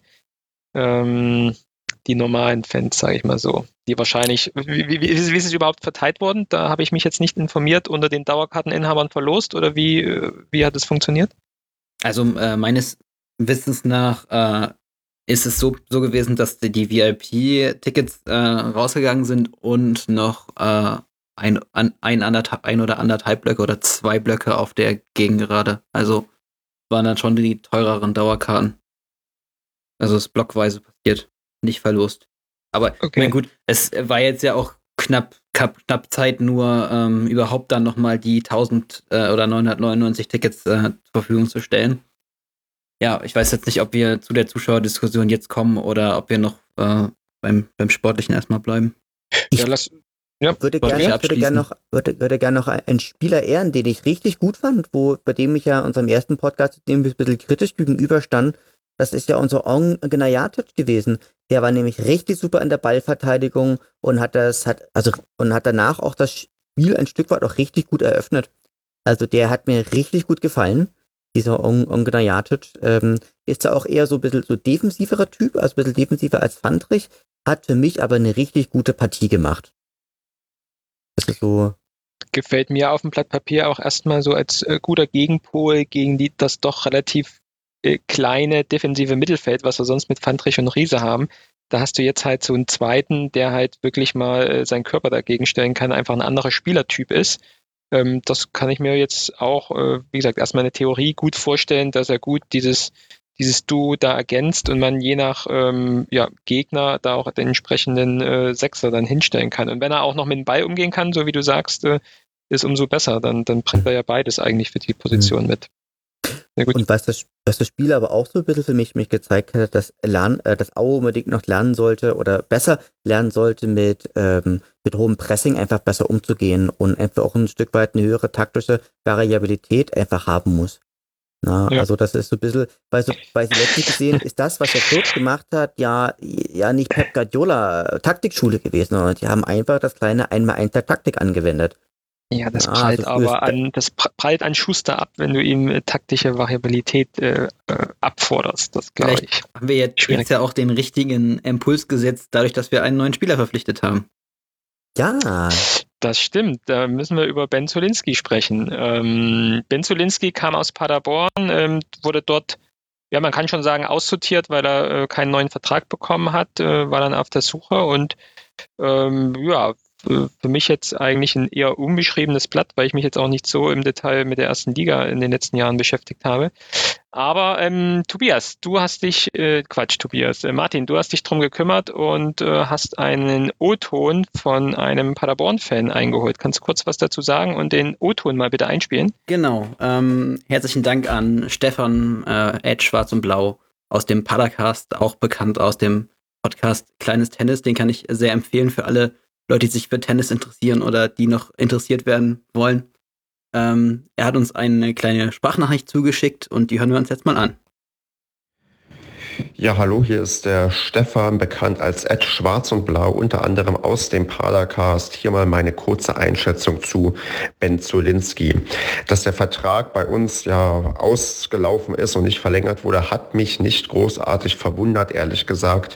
ähm, die normalen Fans, sage ich mal so. Die wahrscheinlich, wie, wie, wie ist es überhaupt verteilt worden? Da habe ich mich jetzt nicht informiert, unter den Dauerkarteninhabern verlost oder wie, wie hat es funktioniert? Also äh, meines Wissens nach äh, ist es so, so gewesen, dass die, die V I P-Tickets äh, rausgegangen sind und noch äh, ein, ein, ein, anderthalb, ein oder anderthalb Blöcke oder zwei Blöcke auf der Gegengerade. Also waren dann schon die teureren Dauerkarten. Also es ist blockweise passiert, nicht verlost. Aber okay. Ich meine, gut, es war jetzt ja auch knapp, knapp, knapp Zeit, nur ähm, überhaupt dann nochmal die tausend äh, oder neunhundertneunundneunzig Tickets äh, zur Verfügung zu stellen. Ja, ich weiß jetzt nicht, ob wir zu der Zuschauerdiskussion jetzt kommen oder ob wir noch äh, beim, beim Sportlichen erstmal bleiben. Ich ja, lass, ja, würde gerne würde gern noch, würde, würde gern noch einen Spieler ehren, den ich richtig gut fand, wo, bei dem ich ja unserem ersten Podcast dem ein bisschen kritisch gegenüberstand. Das ist ja unser Ong Gnajatic gewesen. Der war nämlich richtig super in der Ballverteidigung und hat das, hat, also, und hat danach auch das Spiel ein Stück weit auch richtig gut eröffnet. Also der hat mir richtig gut gefallen. Dieser Ong, Ong Gnajatic, ähm, ist ja auch eher so ein bisschen so defensiverer Typ, also ein bisschen defensiver als Fandrich, hat für mich aber eine richtig gute Partie gemacht. Das ist so. Gefällt mir auf dem Blatt Papier auch erstmal so als äh, guter Gegenpol gegen die, das doch relativ äh, kleine defensive Mittelfeld, was wir sonst mit Fandrich und Riese haben. Da hast du jetzt halt so einen zweiten, der halt wirklich mal äh, seinen Körper dagegen stellen kann, einfach ein anderer Spielertyp ist. Ähm, das kann ich mir jetzt auch, äh, wie gesagt, erstmal eine Theorie gut vorstellen, dass er gut dieses, dieses Duo da ergänzt und man je nach ähm, ja, Gegner da auch den entsprechenden äh, Sechser dann hinstellen kann. Und wenn er auch noch mit dem Ball umgehen kann, so wie du sagst, äh, ist umso besser. Dann, dann bringt er ja beides eigentlich für die Position mit. Sehr gut. Und was das, was das Spiel aber auch so ein bisschen für mich, mich gezeigt hat, dass, Lern, äh, dass Aue unbedingt noch lernen sollte oder besser lernen sollte, mit, ähm, mit hohem Pressing einfach besser umzugehen und einfach auch ein Stück weit eine höhere taktische Variabilität einfach haben muss. Na, Ja. also das ist so ein bisschen, weil, so, weil sie letztlich gesehen ist das, was der Fürth gemacht hat, ja, ja nicht Pep Guardiola äh, Taktikschule gewesen, sondern die haben einfach das kleine Einmal-Eins der Taktik angewendet. Ja, das Ah, prallt also frühes aber an, das prallt an Schuster ab, wenn du ihm äh, taktische Variabilität äh, äh, abforderst. Das glaube Vielleicht ich. haben wir jetzt, Schwierig. jetzt ja auch den richtigen Impuls gesetzt, dadurch, dass wir einen neuen Spieler verpflichtet haben. Ja, Das stimmt, da müssen wir über Ben Zolinski sprechen. Ähm, Ben Zolinski kam aus Paderborn, ähm, wurde dort, ja, man kann schon sagen, aussortiert, weil er äh, keinen neuen Vertrag bekommen hat, äh, war dann auf der Suche und ähm, ja, für für mich jetzt eigentlich ein eher unbeschriebenes Blatt, weil ich mich jetzt auch nicht so im Detail mit der ersten Liga in den letzten Jahren beschäftigt habe. Aber ähm, Tobias, du hast dich, äh, Quatsch, Tobias, äh, Martin, du hast dich drum gekümmert und äh, hast einen O-Ton von einem Paderborn-Fan eingeholt. Kannst du kurz was dazu sagen und den O-Ton mal bitte einspielen? Genau. Ähm, herzlichen Dank an Stefan, äh, Ed Schwarz und Blau aus dem Padercast, auch bekannt aus dem Podcast Kleines Tennis. Den kann ich sehr empfehlen für alle Leute, die sich für Tennis interessieren oder die noch interessiert werden wollen. Ähm, er hat uns eine kleine Sprachnachricht zugeschickt und die hören wir uns jetzt mal an. Ja, hallo, hier ist der Stefan, bekannt als Ed Schwarz und Blau, unter anderem aus dem Padercast. Hier mal meine kurze Einschätzung zu Ben Zolinski. Dass der Vertrag bei uns ja ausgelaufen ist und nicht verlängert wurde, hat mich nicht großartig verwundert, ehrlich gesagt.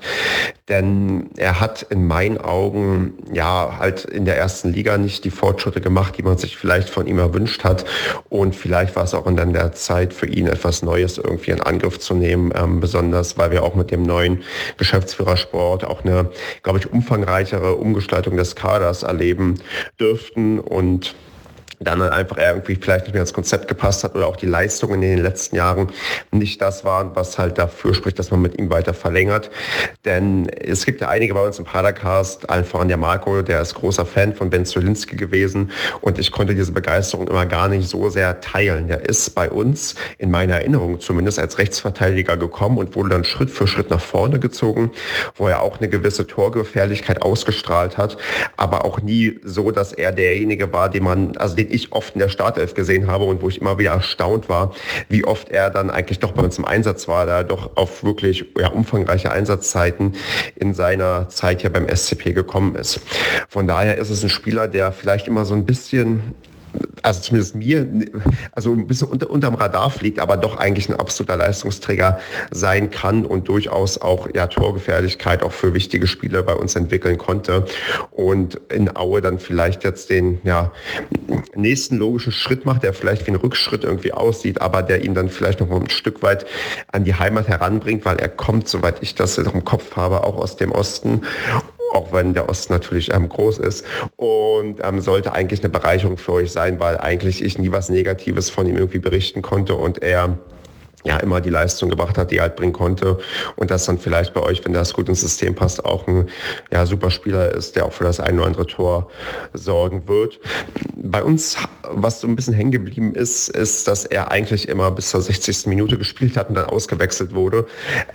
Denn er hat in meinen Augen ja halt in der ersten Liga nicht die Fortschritte gemacht, die man sich vielleicht von ihm erwünscht hat. Und vielleicht war es auch in der Zeit für ihn etwas Neues irgendwie in Angriff zu nehmen, ähm, besonders weil wir auch mit dem neuen Geschäftsführer Sport auch eine, glaube ich, umfangreichere Umgestaltung des Kaders erleben dürften und dann halt einfach irgendwie vielleicht nicht mehr ins Konzept gepasst hat oder auch die Leistungen in den letzten Jahren nicht das waren, was halt dafür spricht, dass man mit ihm weiter verlängert. Denn es gibt ja einige bei uns im Padercast, allen voran der Marco, der ist großer Fan von Ben Zolinski gewesen und ich konnte diese Begeisterung immer gar nicht so sehr teilen. Der ist bei uns, in meiner Erinnerung zumindest, als Rechtsverteidiger gekommen und wurde dann Schritt für Schritt nach vorne gezogen, wo er auch eine gewisse Torgefährlichkeit ausgestrahlt hat, aber auch nie so, dass er derjenige war, den man, also den ich oft in der Startelf gesehen habe und wo ich immer wieder erstaunt war, wie oft er dann eigentlich doch bei uns im Einsatz war, da er doch auf wirklich ja, umfangreiche Einsatzzeiten in seiner Zeit hier beim S C P gekommen ist. Von daher ist es ein Spieler, der vielleicht immer so ein bisschen, also zumindest mir, also ein bisschen unter, unterm Radar fliegt, aber doch eigentlich ein absoluter Leistungsträger sein kann und durchaus auch ja, Torgefährlichkeit auch für wichtige Spiele bei uns entwickeln konnte und in Aue dann vielleicht jetzt den ja, nächsten logischen Schritt macht, der vielleicht wie ein Rückschritt irgendwie aussieht, aber der ihn dann vielleicht noch mal ein Stück weit an die Heimat heranbringt, weil er kommt, soweit ich das noch im Kopf habe, auch aus dem Osten, auch wenn der Osten natürlich ähm, groß ist und ähm, sollte eigentlich eine Bereicherung für euch sein, weil eigentlich ich nie was Negatives von ihm irgendwie berichten konnte und er ja immer die Leistung gebracht hat, die er halt bringen konnte und das dann vielleicht bei euch, wenn das gut ins System passt, auch ein ja, super Spieler ist, der auch für das ein oder andere Tor sorgen wird. Bei uns, was so ein bisschen hängen geblieben ist, ist, dass er eigentlich immer bis zur sechzigsten Minute gespielt hat und dann ausgewechselt wurde.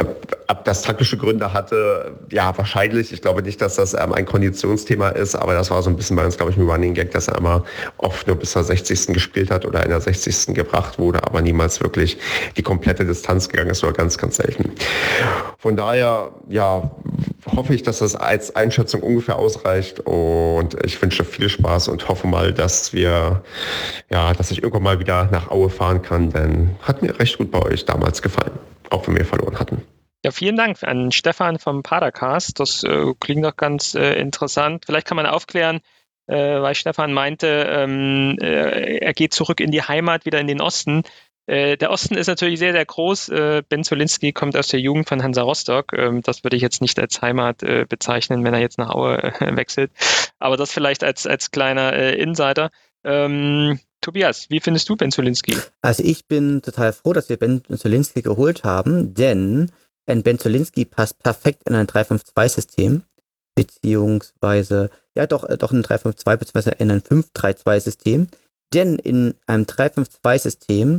Ob das taktische Gründe hatte, ja wahrscheinlich. Ich glaube nicht, dass das ähm, ein Konditionsthema ist, aber das war so ein bisschen bei uns, glaube ich, ein Running Gag, dass er immer oft nur bis zur sechzigsten gespielt hat oder in der sechzigsten gebracht wurde, aber niemals wirklich die komplette Distanz gegangen ist, oder ganz, ganz selten. Von daher, ja, hoffe ich, dass das als Einschätzung ungefähr ausreicht und ich wünsche viel Spaß und hoffe mal, dass wir, ja, dass ich irgendwann mal wieder nach Aue fahren kann, denn hat mir recht gut bei euch damals gefallen, auch wenn wir verloren hatten. Ja, vielen Dank an Stefan vom Padercast. Das äh, klingt doch ganz äh, interessant. Vielleicht kann man aufklären, äh, weil Stefan meinte, ähm, äh, er geht zurück in die Heimat, wieder in den Osten. Äh, der Osten ist natürlich sehr, sehr groß. Äh, Ben Zolinski kommt aus der Jugend von Hansa Rostock. Ähm, das würde ich jetzt nicht als Heimat äh, bezeichnen, wenn er jetzt nach Aue äh, wechselt. Aber das vielleicht als, als kleiner äh, Insider. Ähm, Tobias, wie findest du Ben Zolinski? Also ich bin total froh, dass wir Ben Zolinski geholt haben, denn ein Ben Zolinski passt perfekt in ein drei fünf zwei System, beziehungsweise, ja doch, äh, doch ein drei fünf zwei, beziehungsweise in ein fünf drei zwei System, denn in einem drei fünf zwei System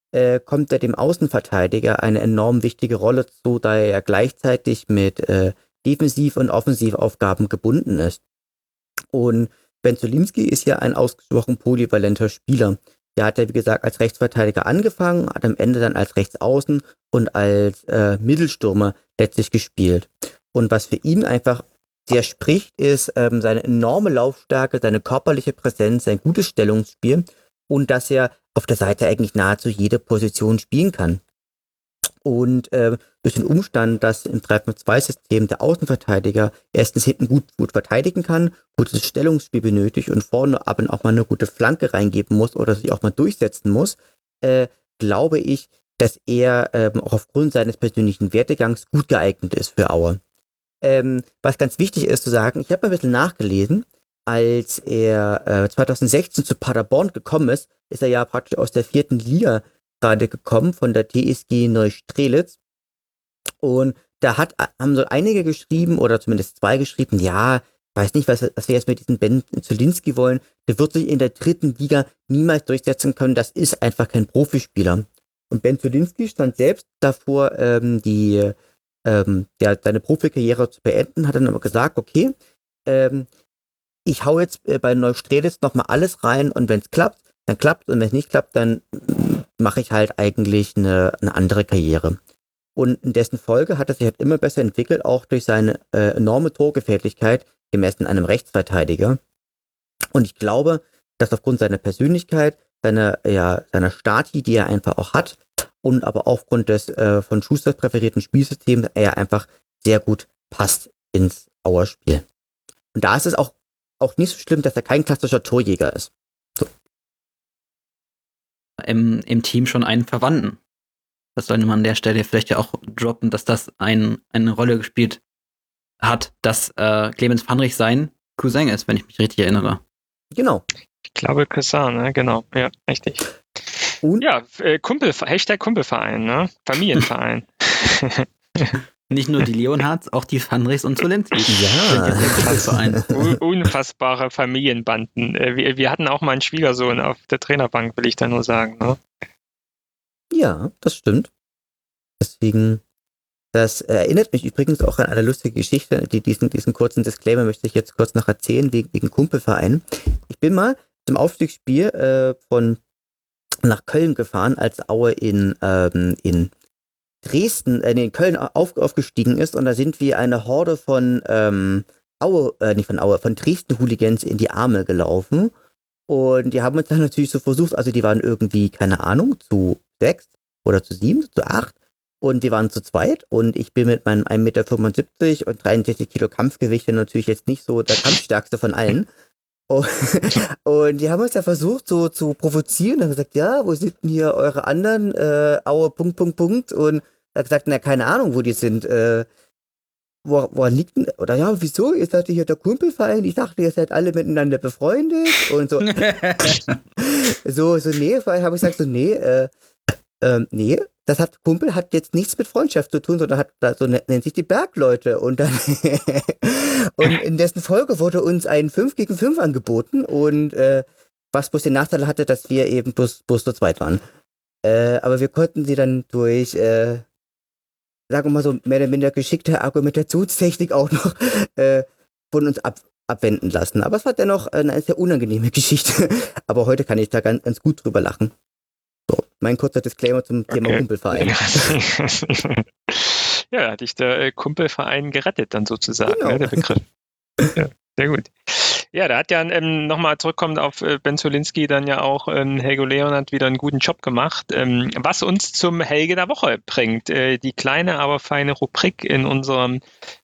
äh, kommt er dem Außenverteidiger eine enorm wichtige Rolle zu, da er ja gleichzeitig mit äh, Defensiv- und Offensivaufgaben gebunden ist. Und Ben Zulinski ist ja ein ausgesprochen polyvalenter Spieler. Der hat ja, wie gesagt, als Rechtsverteidiger angefangen, hat am Ende dann als Rechtsaußen und als äh, Mittelstürmer letztlich gespielt. Und was für ihn einfach sehr spricht, ist ähm, seine enorme Laufstärke, seine körperliche Präsenz, sein gutes Stellungsspiel und dass er auf der Seite eigentlich nahezu jede Position spielen kann. Und äh, durch den Umstand, dass im drei fünf zwei System der Außenverteidiger erstens hinten gut, gut verteidigen kann, gutes Stellungsspiel benötigt und vorne aber auch mal eine gute Flanke reingeben muss oder sich auch mal durchsetzen muss, äh, glaube ich, dass er ähm, auch aufgrund seines persönlichen Werdegangs gut geeignet ist für Aue. Ähm, was ganz wichtig ist zu sagen, ich habe ein bisschen nachgelesen, als er äh, zwanzig sechzehn zu Paderborn gekommen ist, ist er ja praktisch aus der vierten Liga gerade gekommen von der T S G Neustrelitz. Und da hat, haben so einige geschrieben, oder zumindest zwei geschrieben, ja, weiß nicht, was, was wir jetzt mit diesem Ben Zulinski wollen, der wird sich in der dritten Liga niemals durchsetzen können, das ist einfach kein Profispieler. Und Ben Zulinski stand selbst davor, ähm, die, ähm, ja, seine Profikarriere zu beenden, hat dann aber gesagt, okay, ähm, ich hau jetzt äh, bei Neustrelitz nochmal alles rein und wenn es klappt, dann klappt und wenn es nicht klappt, dann mache ich halt eigentlich eine, eine andere Karriere. Und in dessen Folge hat er sich halt immer besser entwickelt, auch durch seine äh, enorme Torgefährlichkeit, gemessen an einem Rechtsverteidiger. Und ich glaube, dass aufgrund seiner Persönlichkeit, seiner, ja, seiner Stati, die er einfach auch hat, und aber aufgrund des äh, von Schusters präferierten Spielsystems, er einfach sehr gut passt ins Auerspiel. Und da ist es auch, auch nicht so schlimm, dass er kein klassischer Torjäger ist. So. Im, im Team schon einen Verwandten. Das sollte man an der Stelle vielleicht ja auch droppen, dass das ein, eine Rolle gespielt hat, dass äh, Clemens Pfannrich sein Cousin ist, wenn ich mich richtig erinnere. Genau. Ich glaube Cousin, ne? Genau, ja, richtig. Und? Ja, äh, Kumpel, Hashtag Kumpelverein, ne? Familienverein. Nicht nur die Leonhards, auch die Pfannrichs und Zulinski. Ja. Unfassbare Familienbanden. Wir, wir hatten auch mal einen Schwiegersohn auf der Trainerbank, will ich da nur sagen. Ne? Ja, das stimmt. Deswegen, das erinnert mich übrigens auch an eine lustige Geschichte. Die, diesen, diesen kurzen Disclaimer möchte ich jetzt kurz noch erzählen, wegen, wegen Kumpelverein. Ich bin mal zum Aufstiegsspiel äh, von nach Köln gefahren, als Aue in, ähm, in Dresden, äh, in Köln auf, aufgestiegen ist und da sind wir eine Horde von ähm, Aue, äh, nicht von Aue, von Dresden-Hooligans in die Arme gelaufen und die haben uns dann natürlich so versucht, also die waren irgendwie, keine Ahnung, zu sechs oder zu sieben, zu acht und wir waren zu zweit und ich bin mit meinem ein Meter fünfundsiebzig und dreiundsechzig Kilo Kampfgewicht natürlich jetzt nicht so der kampfstärkste von allen. Und, und die haben uns ja versucht so zu provozieren und haben gesagt, ja, wo sind denn hier eure anderen, äh, Aue, Punkt, Punkt, Punkt. Und er hat gesagt, na, keine Ahnung, wo die sind. Äh, wo, woran liegt denn, oder ja, wieso? Ihr seid hier der Kumpelverein? Ich dachte, ihr seid alle miteinander befreundet. Und so, so, so, nee, vorher habe ich gesagt, so, nee, äh, ähm, nee, das hat, Kumpel hat jetzt nichts mit Freundschaft zu tun, sondern hat, so nennt sich die Bergleute. Und dann, und in dessen Folge wurde uns ein fünf gegen fünf angeboten und, äh, was bloß den Nachteil hatte, dass wir eben bloß, bloß zu zweit waren. Äh, aber wir konnten sie dann durch, äh, sagen wir mal so, mehr oder minder geschickte Argumentationstechnik auch noch, äh, von uns ab, abwenden lassen. Aber es war dennoch eine sehr unangenehme Geschichte. Aber heute kann ich da ganz, ganz gut drüber lachen. So, mein kurzer Disclaimer zum Thema okay. Kumpelverein. Ja, da hat dich der äh, Kumpelverein gerettet dann sozusagen, genau. ne, der Begriff. Ja, sehr gut. Ja, da hat ja ähm, nochmal zurückkommend auf äh, Ben Zulinski dann ja auch ähm, Helge Leonhardt wieder einen guten Job gemacht. Ähm, was uns zum Helge der Woche bringt, äh, die kleine, aber feine Rubrik in unserem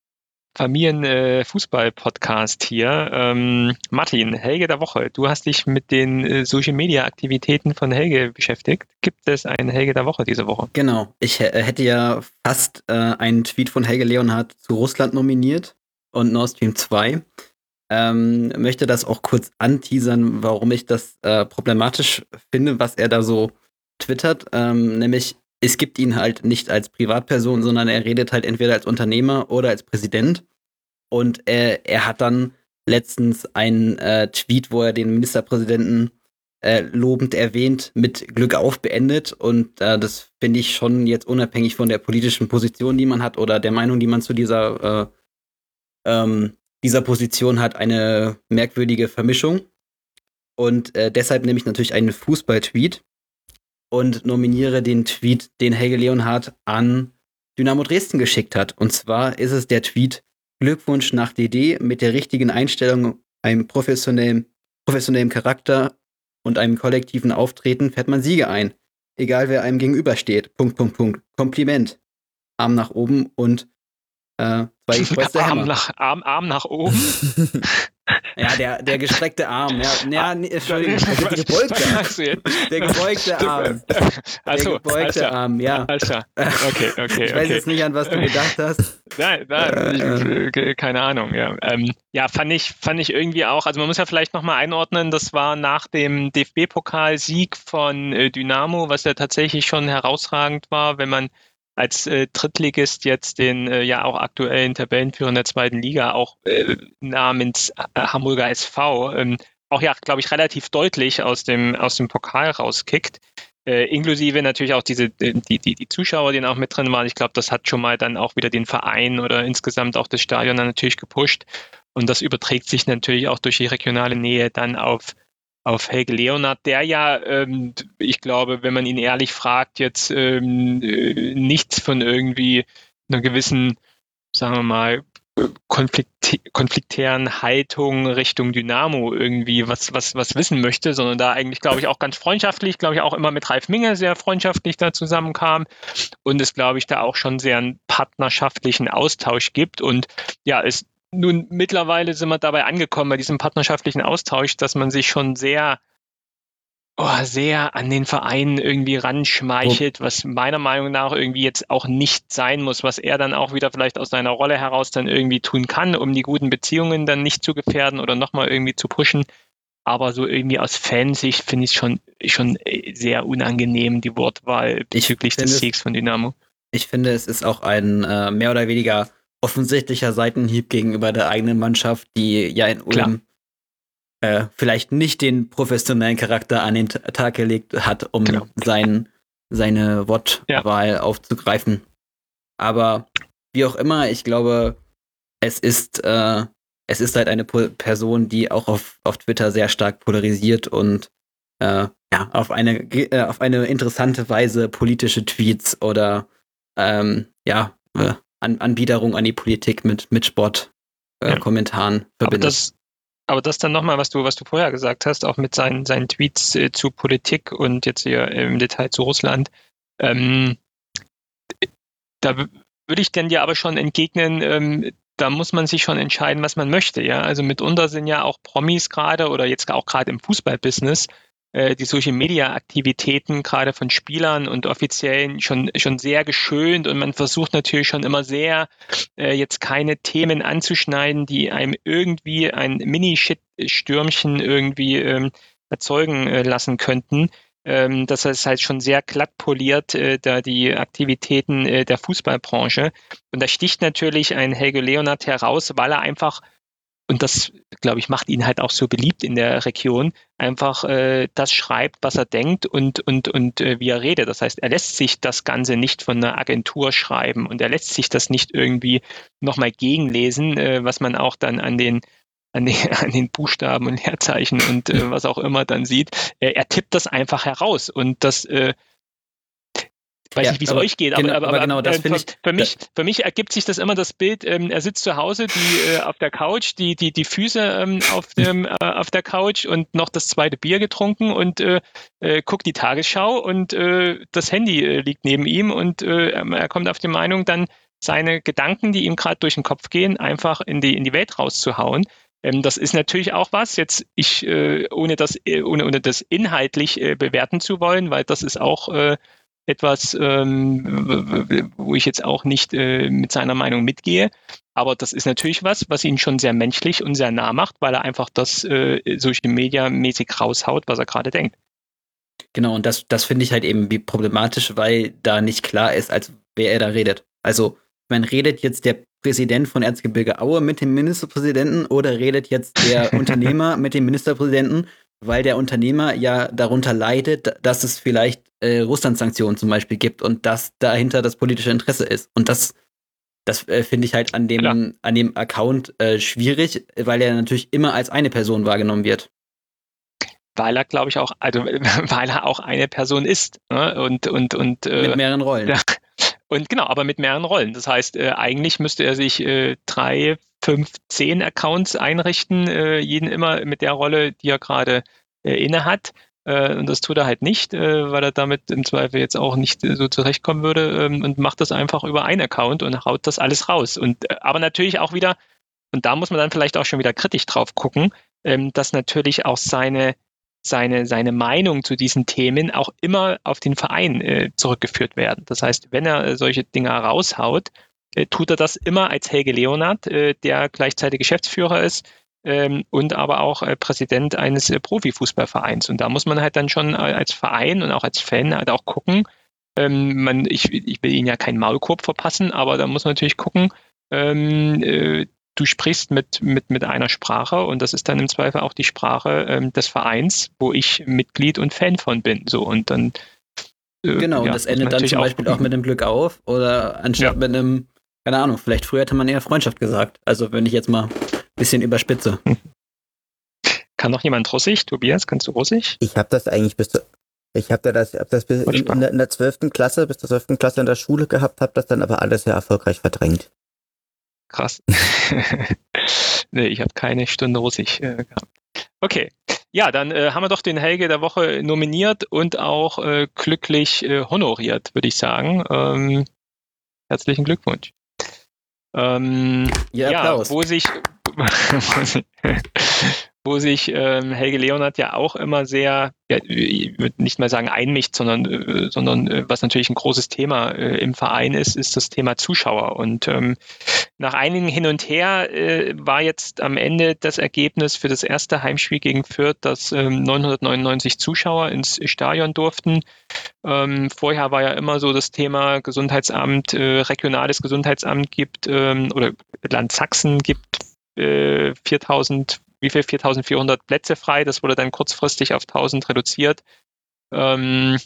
Familien-Fußball-Podcast hier. Ähm, Martin, Helge der Woche. Du hast dich mit den äh, Social-Media-Aktivitäten von Helge beschäftigt. Gibt es einen Helge der Woche diese Woche? Genau. Ich äh, hätte ja fast äh, einen Tweet von Helge Leonhardt zu Russland nominiert und Nord Stream zwei. Ähm, möchte das auch kurz anteasern, warum ich das äh, problematisch finde, was er da so twittert. Ähm, nämlich, es gibt ihn halt nicht als Privatperson, sondern er redet halt entweder als Unternehmer oder als Präsident. Und er, er hat dann letztens einen äh, Tweet, wo er den Ministerpräsidenten äh, lobend erwähnt, mit Glück auf beendet. Und äh, das finde ich schon jetzt unabhängig von der politischen Position, die man hat oder der Meinung, die man zu dieser, äh, ähm, dieser Position hat, eine merkwürdige Vermischung. Und äh, deshalb nehme ich natürlich einen Fußball-Tweet und nominiere den Tweet, den Helge Leonhardt an Dynamo Dresden geschickt hat. Und zwar ist es der Tweet: Glückwunsch nach D D, mit der richtigen Einstellung, einem professionellen, professionellen Charakter und einem kollektiven Auftreten fährt man Siege ein. Egal wer einem gegenübersteht. Punkt, Punkt, Punkt. Kompliment. Arm nach oben und äh, zwei gekreuzte Arm Hämmer. nach, Arm, Arm nach oben. Ja, der, der gestreckte Arm. Ja, ja nee, Entschuldigung, der gebeugte Arm. Was sagst du jetzt? Der gebeugte Arm. Also, Der gebeugte Arm, ja. Also, okay, okay, Ich weiß okay. jetzt nicht, an was du gedacht hast. Nein, nein, Äh, ich, äh, keine Ahnung, ja. Ähm, ja, fand ich, fand ich irgendwie auch, also man muss ja vielleicht nochmal einordnen, das war nach dem D F B-Pokalsieg von äh, Dynamo, was ja tatsächlich schon herausragend war, wenn man als äh, Drittligist jetzt den äh, ja auch aktuellen Tabellenführer in der zweiten Liga auch äh, namens äh, Hamburger S V ähm, auch ja, glaube ich, relativ deutlich aus dem, aus dem Pokal rauskickt. Äh, inklusive natürlich auch diese, die, die, die Zuschauer, die auch mit drin waren. Ich glaube, das hat schon mal dann auch wieder den Verein oder insgesamt auch das Stadion dann natürlich gepusht. Und das überträgt sich natürlich auch durch die regionale Nähe dann auf, auf Helge Leonhardt, der ja, ähm, ich glaube, wenn man ihn ehrlich fragt, jetzt ähm, äh, nichts von irgendwie einer gewissen, sagen wir mal, Konflikt, konfliktären Haltung Richtung Dynamo irgendwie was, was, was wissen möchte, sondern da eigentlich, glaube ich, auch ganz freundschaftlich, glaube ich, auch immer mit Ralf Minge sehr freundschaftlich da zusammenkam und es, glaube ich, da auch schon sehr einen partnerschaftlichen Austausch gibt. Und ja, es nun mittlerweile sind wir dabei angekommen bei diesem partnerschaftlichen Austausch, dass man sich schon sehr Oh, sehr an den Verein irgendwie ranschmeichelt, was meiner Meinung nach irgendwie jetzt auch nicht sein muss, was er dann auch wieder vielleicht aus seiner Rolle heraus dann irgendwie tun kann, um die guten Beziehungen dann nicht zu gefährden oder nochmal irgendwie zu pushen. Aber so irgendwie aus Fansicht finde ich es schon, schon sehr unangenehm, die Wortwahl bezüglich des Siegs von Dynamo. Ich finde, es ist auch ein äh, mehr oder weniger offensichtlicher Seitenhieb gegenüber der eigenen Mannschaft, die ja in Ulm Äh, vielleicht nicht den professionellen Charakter an den Tag gelegt hat, um genau. sein, seine Wortwahl ja. aufzugreifen. Aber wie auch immer, ich glaube, es ist, äh, es ist halt eine po- Person, die auch auf, auf Twitter sehr stark polarisiert und äh, ja, auf eine, äh, auf eine interessante Weise politische Tweets oder ähm, ja, äh, an, Anbiederung an die Politik mit, mit Sport-Kommentaren äh, ja. verbindet. Aber das Aber das dann nochmal, was du, was du vorher gesagt hast, auch mit seinen, seinen Tweets äh, zu Politik und jetzt hier im Detail zu Russland, ähm, da w- würde ich dann dir aber schon entgegnen, ähm, da muss man sich schon entscheiden, was man möchte. Ja, also mitunter sind ja auch Promis gerade oder jetzt auch gerade im Fußballbusiness äh, die Social-Media-Aktivitäten gerade von Spielern und Offiziellen schon, schon sehr geschönt und man versucht natürlich schon immer sehr, äh, jetzt keine Themen anzuschneiden, die einem irgendwie ein Mini-Shit-Stürmchen irgendwie ähm, erzeugen äh, lassen könnten. Ähm, das heißt halt schon sehr glatt poliert, äh, da die Aktivitäten äh, der Fußballbranche. Und da sticht natürlich ein Helge Leonhardt heraus, weil er einfach, und das, glaube ich, macht ihn halt auch so beliebt in der Region, einfach äh, das schreibt, was er denkt und, und, und äh, wie er redet. Das heißt, er lässt sich das Ganze nicht von einer Agentur schreiben und er lässt sich das nicht irgendwie nochmal gegenlesen, äh, was man auch dann an den An den, an den Buchstaben und Leerzeichen und äh, was auch immer dann sieht. Äh, er tippt das einfach heraus und das, äh, weiß ja, nicht, wie es aber euch geht, aber, genau, aber, aber aber genau, das äh, finde für, ich. für mich, für mich ergibt sich das immer das Bild, ähm, er sitzt zu Hause, die äh, auf der Couch, die, die, die Füße ähm, auf, dem, äh, auf der Couch und noch das zweite Bier getrunken und äh, äh, guckt die Tagesschau und äh, das Handy äh, liegt neben ihm und äh, er kommt auf die Meinung, dann seine Gedanken, die ihm gerade durch den Kopf gehen, einfach in die, in die Welt rauszuhauen. Ähm, das ist natürlich auch was, jetzt ich, äh, ohne, das, äh, ohne, ohne das inhaltlich äh, bewerten zu wollen, weil das ist auch äh, etwas, ähm, wo ich jetzt auch nicht äh, mit seiner Meinung mitgehe. Aber das ist natürlich was, was ihn schon sehr menschlich und sehr nah macht, weil er einfach das äh, Social Media mäßig raushaut, was er gerade denkt. Genau, und das, das finde ich halt eben wie problematisch, weil da nicht klar ist, als wer er da redet. Also, man redet jetzt der Präsident von Erzgebirge Aue mit dem Ministerpräsidenten oder redet jetzt der Unternehmer mit dem Ministerpräsidenten, weil der Unternehmer ja darunter leidet, dass es vielleicht äh, Russland-Sanktionen zum Beispiel gibt und dass dahinter das politische Interesse ist. Und das, das äh, finde ich halt an dem, Klar. an dem Account äh, schwierig, weil er natürlich immer als eine Person wahrgenommen wird. Weil er, glaube ich, auch, also weil er auch eine Person ist. Ne? Und, und, und, äh, Mit mehreren Rollen. Ja. Und genau, aber mit mehreren Rollen. Das heißt, äh, eigentlich müsste er sich äh, drei, fünf, zehn Accounts einrichten, äh, jeden immer mit der Rolle, die er gerade äh, inne hat. Äh, und das tut er halt nicht, äh, weil er damit im Zweifel jetzt auch nicht äh, so zurechtkommen würde ähm, und macht das einfach über einen Account und haut das alles raus. Und äh, aber natürlich auch wieder, und da muss man dann vielleicht auch schon wieder kritisch drauf gucken, ähm, dass natürlich auch seine seine, seine Meinung zu diesen Themen auch immer auf den Verein äh, zurückgeführt werden. Das heißt, wenn er äh, solche Dinge raushaut, äh, tut er das immer als Helge Leonard, äh, der gleichzeitig Geschäftsführer ist ähm, und aber auch äh, Präsident eines äh, Profifußballvereins. Und da muss man halt dann schon äh, als Verein und auch als Fan halt auch gucken, ähm, man, ich, ich will ihnen ja keinen Maulkorb verpassen, aber da muss man natürlich gucken, ähm, äh, du sprichst mit, mit, mit einer Sprache und das ist dann im Zweifel auch die Sprache ähm, des Vereins, wo ich Mitglied und Fan von bin. So, und dann äh, Genau, ja, und das endet dann zum Beispiel auch, auch mit einem Glück auf oder anstatt ja. mit einem, keine Ahnung, vielleicht früher hätte man eher Freundschaft gesagt. Also wenn ich jetzt mal ein bisschen überspitze. Kann noch jemand Russisch? Tobias, kannst du Russisch? Ich habe das eigentlich bis zu, ich habe das, hab das bis in, in, der, in der zwölften Klasse, bis zur zwölften Klasse in der Schule gehabt, habe das dann aber alles sehr erfolgreich verdrängt. Krass. Nee, ich habe keine Stunde Russisch äh, gehabt. Okay, ja, dann äh, haben wir doch den Helge der Woche nominiert und auch äh, glücklich äh, honoriert, würde ich sagen. Ähm, herzlichen Glückwunsch. Ähm, ja, ja, wo sich, wo sich ähm, Helge Leonard ja auch immer sehr, ja, ich würde nicht mal sagen einmischt, sondern, äh, sondern äh, was natürlich ein großes Thema äh, im Verein ist, ist das Thema Zuschauer. Und ähm, nach einigen Hin und Her äh, war jetzt am Ende das Ergebnis für das erste Heimspiel gegen Fürth, dass ähm, neunhundertneunundneunzig Zuschauer ins Stadion durften. Ähm, vorher war ja immer so das Thema Gesundheitsamt, äh, regionales Gesundheitsamt gibt ähm, oder Land Sachsen gibt äh, viertausend, wie viel? viertausendvierhundert Plätze frei. Das wurde dann kurzfristig auf tausend reduziert. Ähm,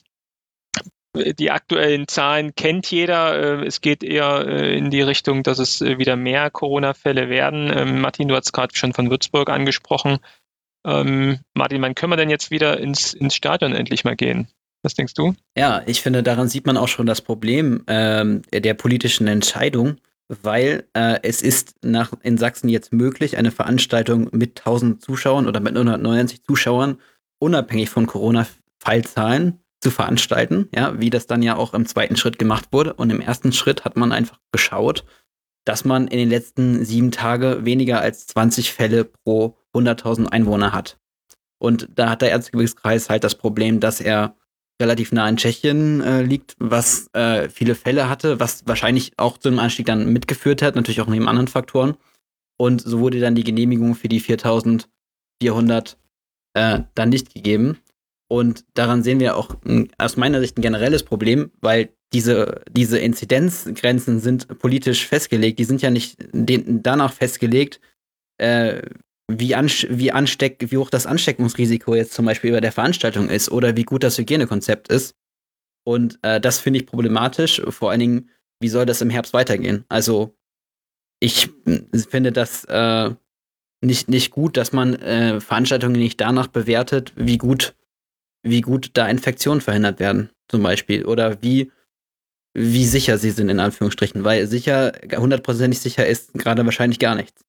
Die aktuellen Zahlen kennt jeder. Es geht eher in die Richtung, dass es wieder mehr Corona-Fälle werden. Martin, du hast gerade schon von Würzburg angesprochen. Ähm, Martin, wann können wir denn jetzt wieder ins, ins Stadion endlich mal gehen? Was denkst du? Ja, ich finde, daran sieht man auch schon das Problem ähm, der politischen Entscheidung, weil äh, es ist nach, in Sachsen jetzt möglich, eine Veranstaltung mit tausend Zuschauern oder mit hundertneunzig Zuschauern unabhängig von Corona-Fallzahlen zu veranstalten, ja, wie das dann ja auch im zweiten Schritt gemacht wurde. Und im ersten Schritt hat man einfach geschaut, dass man in den letzten sieben Tagen weniger als zwanzig Fälle pro hunderttausend Einwohner hat. Und da hat der Erzgebirgskreis halt das Problem, dass er relativ nah in Tschechien äh, liegt, was äh, viele Fälle hatte, was wahrscheinlich auch zu einem Anstieg dann mitgeführt hat, natürlich auch neben anderen Faktoren. Und so wurde dann die Genehmigung für die viertausendvierhundert äh, dann nicht gegeben. Und daran sehen wir auch m, aus meiner Sicht ein generelles Problem, weil diese, diese Inzidenzgrenzen sind politisch festgelegt. Die sind ja nicht den, danach festgelegt, äh, wie, ansch- wie, ansteck- wie hoch das Ansteckungsrisiko jetzt zum Beispiel bei der Veranstaltung ist oder wie gut das Hygienekonzept ist. Und äh, das finde ich problematisch. Vor allen Dingen, wie soll das im Herbst weitergehen? Also ich finde das äh, nicht, nicht gut, dass man äh, Veranstaltungen nicht danach bewertet, wie gut wie gut da Infektionen verhindert werden, zum Beispiel. Oder wie, wie sicher sie sind, in Anführungsstrichen. Weil sicher, hundertprozentig sicher ist gerade wahrscheinlich gar nichts.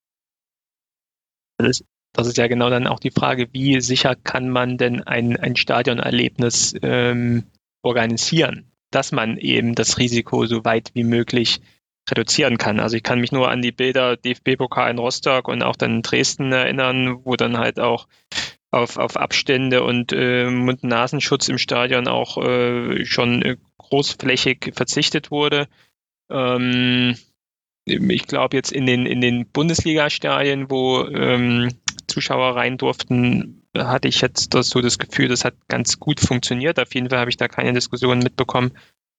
Das ist, das ist ja genau dann auch die Frage, wie sicher kann man denn ein, ein Stadionerlebnis ähm, organisieren, dass man eben das Risiko so weit wie möglich reduzieren kann. Also ich kann mich nur an die Bilder D F B-Pokal in Rostock und auch dann in Dresden erinnern, wo dann halt auch auf, auf Abstände und äh, Mund-Nasenschutz im Stadion auch äh, schon äh, großflächig verzichtet wurde. Ähm, ich glaube jetzt in den, in den Bundesliga-Stadien, wo ähm, Zuschauer rein durften, hatte ich jetzt das, so das Gefühl, das hat ganz gut funktioniert. Auf jeden Fall habe ich da keine Diskussion mitbekommen.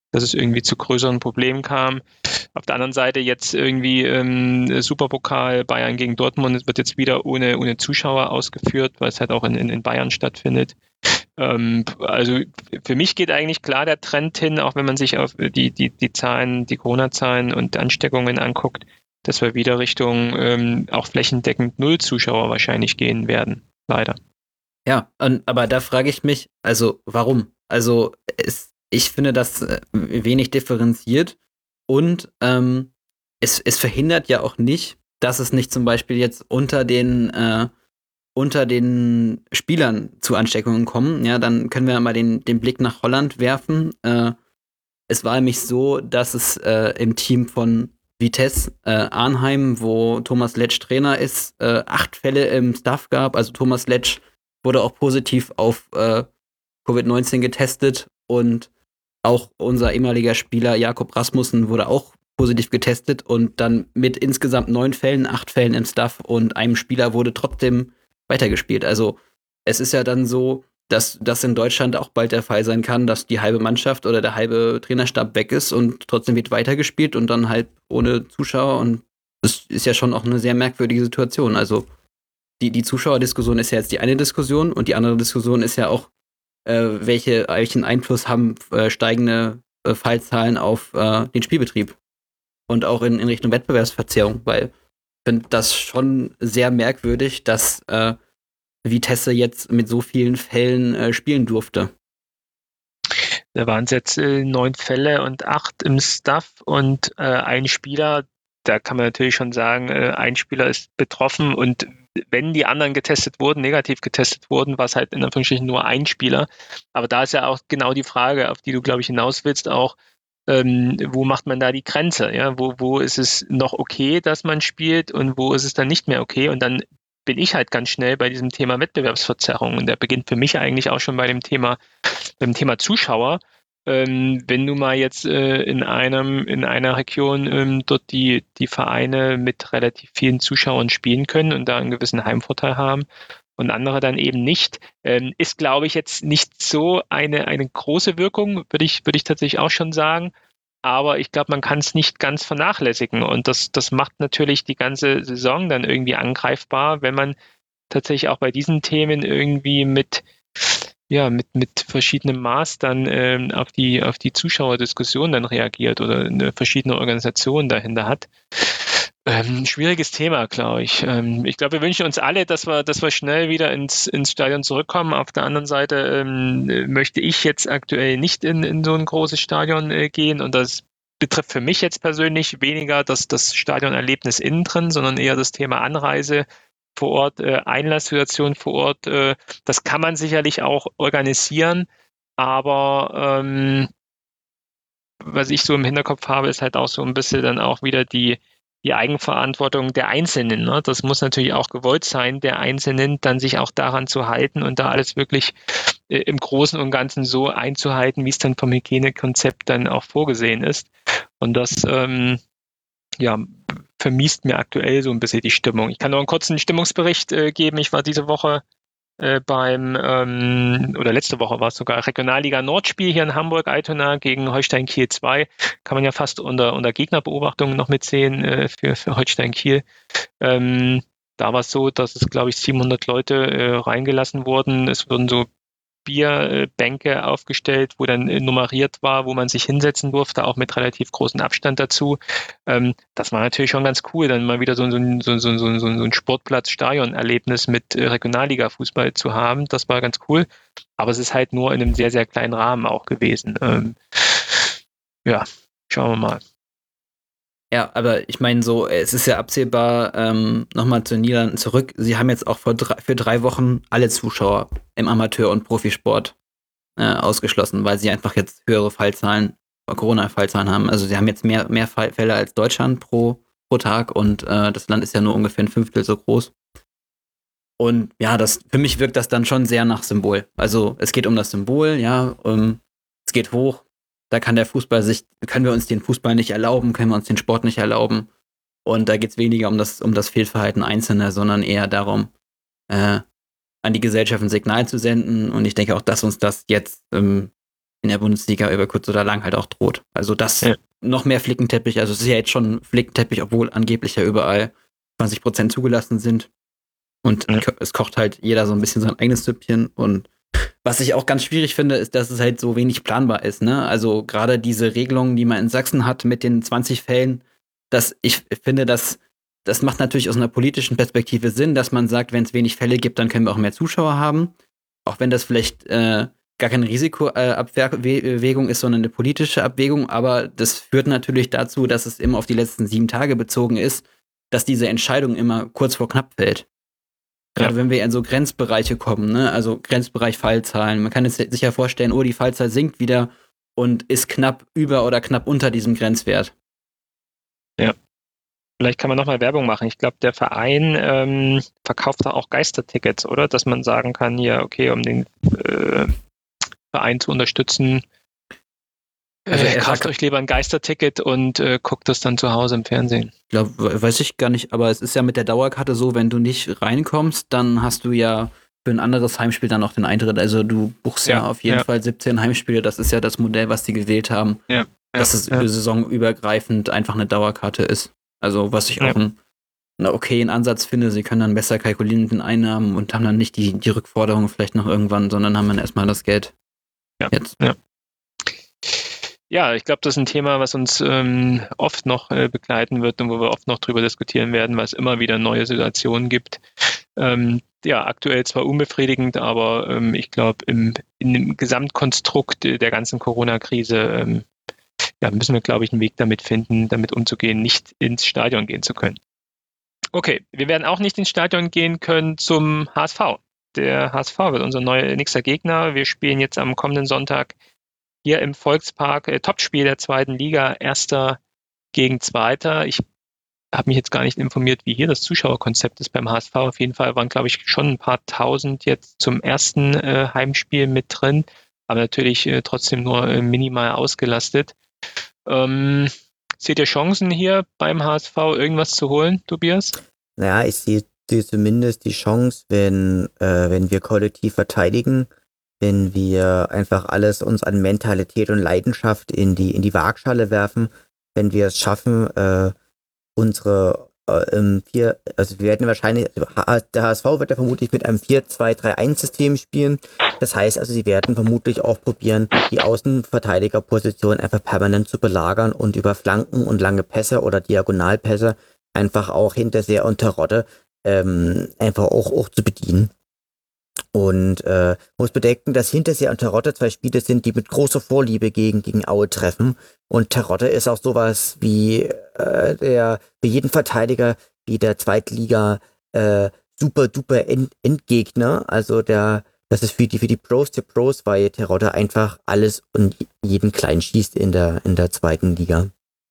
dass es irgendwie zu größeren Problemen kam. Auf der anderen Seite jetzt irgendwie ähm, Superpokal Bayern gegen Dortmund, es wird jetzt wieder ohne, ohne Zuschauer ausgeführt, weil es halt auch in, in, in Bayern stattfindet. Ähm, also für mich geht eigentlich klar der Trend hin, auch wenn man sich auf die, die, die Zahlen, die Corona-Zahlen und Ansteckungen anguckt, dass wir wieder Richtung ähm, auch flächendeckend Null Zuschauer wahrscheinlich gehen werden, leider. Ja, und, aber da frage ich mich, also warum? Also es, ich finde das äh, wenig differenziert und ähm, es, es verhindert ja auch nicht, dass es nicht zum Beispiel jetzt unter den äh, unter den Spielern zu Ansteckungen kommen. Ja, dann können wir mal den, den Blick nach Holland werfen. Äh, es war nämlich so, dass es äh, im Team von Vitesse äh, Arnheim, wo Thomas Letsch Trainer ist, äh, acht Fälle im Staff gab. Also Thomas Letsch wurde auch positiv auf äh, Covid neunzehn getestet und auch unser ehemaliger Spieler Jakob Rasmussen wurde auch positiv getestet und dann mit insgesamt neun Fällen, acht Fällen im Staff und einem Spieler wurde trotzdem weitergespielt. Also es ist ja dann so, dass das in Deutschland auch bald der Fall sein kann, dass die halbe Mannschaft oder der halbe Trainerstab weg ist und trotzdem wird weitergespielt und dann halt ohne Zuschauer und das ist ja schon auch eine sehr merkwürdige Situation. Also die, die Zuschauerdiskussion ist ja jetzt die eine Diskussion und die andere Diskussion ist ja auch, äh, welche, welchen Einfluss haben äh, steigende äh, Fallzahlen auf äh, den Spielbetrieb und auch in, in Richtung Wettbewerbsverzerrung, weil ich finde das schon sehr merkwürdig, dass äh, Vitesse jetzt mit so vielen Fällen äh, spielen durfte. Da waren es jetzt äh, neun Fälle und acht im Staff und äh, ein Spieler, da kann man natürlich schon sagen, äh, ein Spieler ist betroffen und wenn die anderen getestet wurden, negativ getestet wurden, war es halt in Anführungsstrichen nur ein Spieler. Aber da ist ja auch genau die Frage, auf die du, glaube ich, hinaus willst, auch, ähm, wo macht man da die Grenze? Ja? Wo, wo ist es noch okay, dass man spielt und wo ist es dann nicht mehr okay? Und dann bin ich halt ganz schnell bei diesem Thema Wettbewerbsverzerrung. Und der beginnt für mich eigentlich auch schon bei dem Thema, beim Thema Zuschauer. Ähm, wenn du mal jetzt äh, in einem, in einer Region ähm, dort die, die Vereine mit relativ vielen Zuschauern spielen können und da einen gewissen Heimvorteil haben und andere dann eben nicht, ähm, ist, glaube ich, jetzt nicht so eine, eine große Wirkung, würde ich, würde ich tatsächlich auch schon sagen. Aber ich glaube, man kann es nicht ganz vernachlässigen. Und das, das macht natürlich die ganze Saison dann irgendwie angreifbar, wenn man tatsächlich auch bei diesen Themen irgendwie mit, ja, mit, mit verschiedenem Maß dann ähm, auf die, auf die Zuschauerdiskussion dann reagiert oder eine verschiedene Organisation dahinter hat. Ähm, schwieriges Thema, glaube ich. Ähm, ich glaube, wir wünschen uns alle, dass wir, dass wir schnell wieder ins, ins Stadion zurückkommen. Auf der anderen Seite ähm, möchte ich jetzt aktuell nicht in, in so ein großes Stadion äh, gehen und das betrifft für mich jetzt persönlich weniger das, das Stadionerlebnis innen drin, sondern eher das Thema Anreise vor Ort, äh, Einlasssituation vor Ort. Äh, das kann man sicherlich auch organisieren, aber ähm, was ich so im Hinterkopf habe, ist halt auch so ein bisschen dann auch wieder die die Eigenverantwortung der Einzelnen. Ne? Das muss natürlich auch gewollt sein, der Einzelnen dann sich auch daran zu halten und da alles wirklich äh, im Großen und Ganzen so einzuhalten, wie es dann vom Hygienekonzept dann auch vorgesehen ist. Und das ähm, ja, vermiest mir aktuell so ein bisschen die Stimmung. Ich kann noch einen kurzen Stimmungsbericht äh, geben. Ich war diese Woche äh, beim, ähm, oder letzte Woche war es sogar, Regionalliga Nordspiel hier in Hamburg, Altona gegen Holstein Kiel zwei. Kann man ja fast unter, unter Gegnerbeobachtung noch mitsehen äh, für, für Holstein Kiel. Ähm, da war es so, dass es, glaube ich, siebenhundert Leute äh, reingelassen wurden. Es wurden so Bierbänke aufgestellt, wo dann nummeriert war, wo man sich hinsetzen durfte, auch mit relativ großem Abstand dazu. Ähm, das war natürlich schon ganz cool, dann mal wieder so, so, so, so, so, so ein Sportplatz-Stadion-Erlebnis mit Regionalliga-Fußball zu haben. Das war ganz cool. Aber es ist halt nur in einem sehr, sehr kleinen Rahmen auch gewesen. Ähm, ja, schauen wir mal. Ja, aber ich meine so, es ist ja absehbar, ähm, nochmal zu den Niederlanden zurück. Sie haben jetzt auch vor drei, für drei Wochen alle Zuschauer im Amateur- und Profisport äh, ausgeschlossen, weil sie einfach jetzt höhere Fallzahlen, Corona-Fallzahlen haben. Also sie haben jetzt mehr, mehr Fälle als Deutschland pro, pro Tag und äh, das Land ist ja nur ungefähr ein Fünftel so groß. Und ja, das für mich wirkt das dann schon sehr nach Symbol. Also es geht um das Symbol, ja, um, es geht hoch. Da kann der Fußball sich, können wir uns den Fußball nicht erlauben, können wir uns den Sport nicht erlauben. Und da geht es weniger um das, um das Fehlverhalten Einzelner, sondern eher darum, äh, an die Gesellschaft ein Signal zu senden. Und ich denke auch, dass uns das jetzt ähm, in der Bundesliga über kurz oder lang halt auch droht. Also das Ja. noch mehr Flickenteppich, also es ist ja jetzt schon Flickenteppich, obwohl angeblich ja überall zwanzig Prozent zugelassen sind. Und Ja. es kocht halt jeder so ein bisschen sein eigenes Süppchen. Und was ich auch ganz schwierig finde, ist, dass es halt so wenig planbar ist. Ne? Also gerade diese Regelung, die man in Sachsen hat mit den zwanzig Fällen, dass ich finde, dass das macht natürlich aus einer politischen Perspektive Sinn, dass man sagt, wenn es wenig Fälle gibt, dann können wir auch mehr Zuschauer haben. Auch wenn das vielleicht äh, gar keine Risikoabwägung ist, sondern eine politische Abwägung. Aber das führt natürlich dazu, dass es immer auf die letzten sieben Tage bezogen ist, dass diese Entscheidung immer kurz vor knapp fällt. Gerade Ja. wenn wir in so Grenzbereiche kommen, ne? Also Grenzbereich Fallzahlen. Man kann jetzt sich ja vorstellen, oh, die Fallzahl sinkt wieder und ist knapp über oder knapp unter diesem Grenzwert. Vielleicht kann man nochmal Werbung machen. Ich glaube, der Verein ähm, verkauft da auch Geistertickets, oder? Dass man sagen kann, ja, okay, um den äh, Verein zu unterstützen, Also äh, er kauft verk- euch lieber ein Geisterticket und äh, guckt das dann zu Hause im Fernsehen. Ich glaube, weiß ich gar nicht, aber es ist ja mit der Dauerkarte so, wenn du nicht reinkommst, dann hast du ja für ein anderes Heimspiel dann auch den Eintritt. Also du buchst ja, Ja, auf jeden ja. Fall siebzehn Heimspiele. Das ist ja das Modell, was die gewählt haben, Ja, dass es ja. saisonübergreifend einfach eine Dauerkarte ist. Also was ich Ja. auch einen, einen okayen Ansatz finde. Sie können dann besser kalkulieren mit den Einnahmen und haben dann nicht die, die Rückforderung vielleicht noch irgendwann, sondern haben dann erstmal das Geld. Ja. Jetzt. Ja, ich glaube, das ist ein Thema, was uns ähm, oft noch äh, begleiten wird und wo wir oft noch drüber diskutieren werden, weil es immer wieder neue Situationen gibt. Ähm, ja, aktuell zwar unbefriedigend, aber ähm, ich glaube, im, in dem Gesamtkonstrukt der ganzen Corona-Krise ähm, ja, müssen wir, glaube ich, einen Weg damit finden, damit umzugehen, nicht ins Stadion gehen zu können. Okay, wir werden auch nicht ins Stadion gehen können zum H S V. Der H S V wird unser neuer nächster Gegner. Wir spielen jetzt am kommenden Sonntag hier im Volkspark, äh, Topspiel der zweiten Liga, Erster gegen Zweiter. Ich habe mich jetzt gar nicht informiert, wie hier das Zuschauerkonzept ist beim H S V. Auf jeden Fall waren, glaube ich, schon ein paar tausend jetzt zum ersten äh, Heimspiel mit drin, aber natürlich äh, trotzdem nur äh, minimal ausgelastet. Ähm, seht ihr Chancen hier beim H S V irgendwas zu holen, Tobias? Naja, ich sehe sehe zumindest die Chance, wenn, äh, wenn wir kollektiv verteidigen, wenn wir einfach alles uns an Mentalität und Leidenschaft in die, in die Waagschale werfen, wenn wir es schaffen, äh, unsere äh, im vier, also wir werden wahrscheinlich, der H S V wird ja vermutlich mit einem vier zwei drei eins System spielen. Das heißt also, sie werden vermutlich auch probieren, die Außenverteidigerposition einfach permanent zu belagern und über Flanken und lange Pässe oder Diagonalpässe einfach auch Hinterseher und Terodde ähm, einfach auch, auch zu bedienen. Und äh, muss bedenken, dass Hinterseher und Terodde zwei Spiele sind, die mit großer Vorliebe gegen, gegen Aue treffen. Und Terodde ist auch sowas wie äh, der für jeden Verteidiger wie der Zweitliga äh, super duper End Endgegner. Also der, das ist für die für die Pros der Pros, weil Terodde einfach alles und jeden klein schießt in der in der zweiten Liga.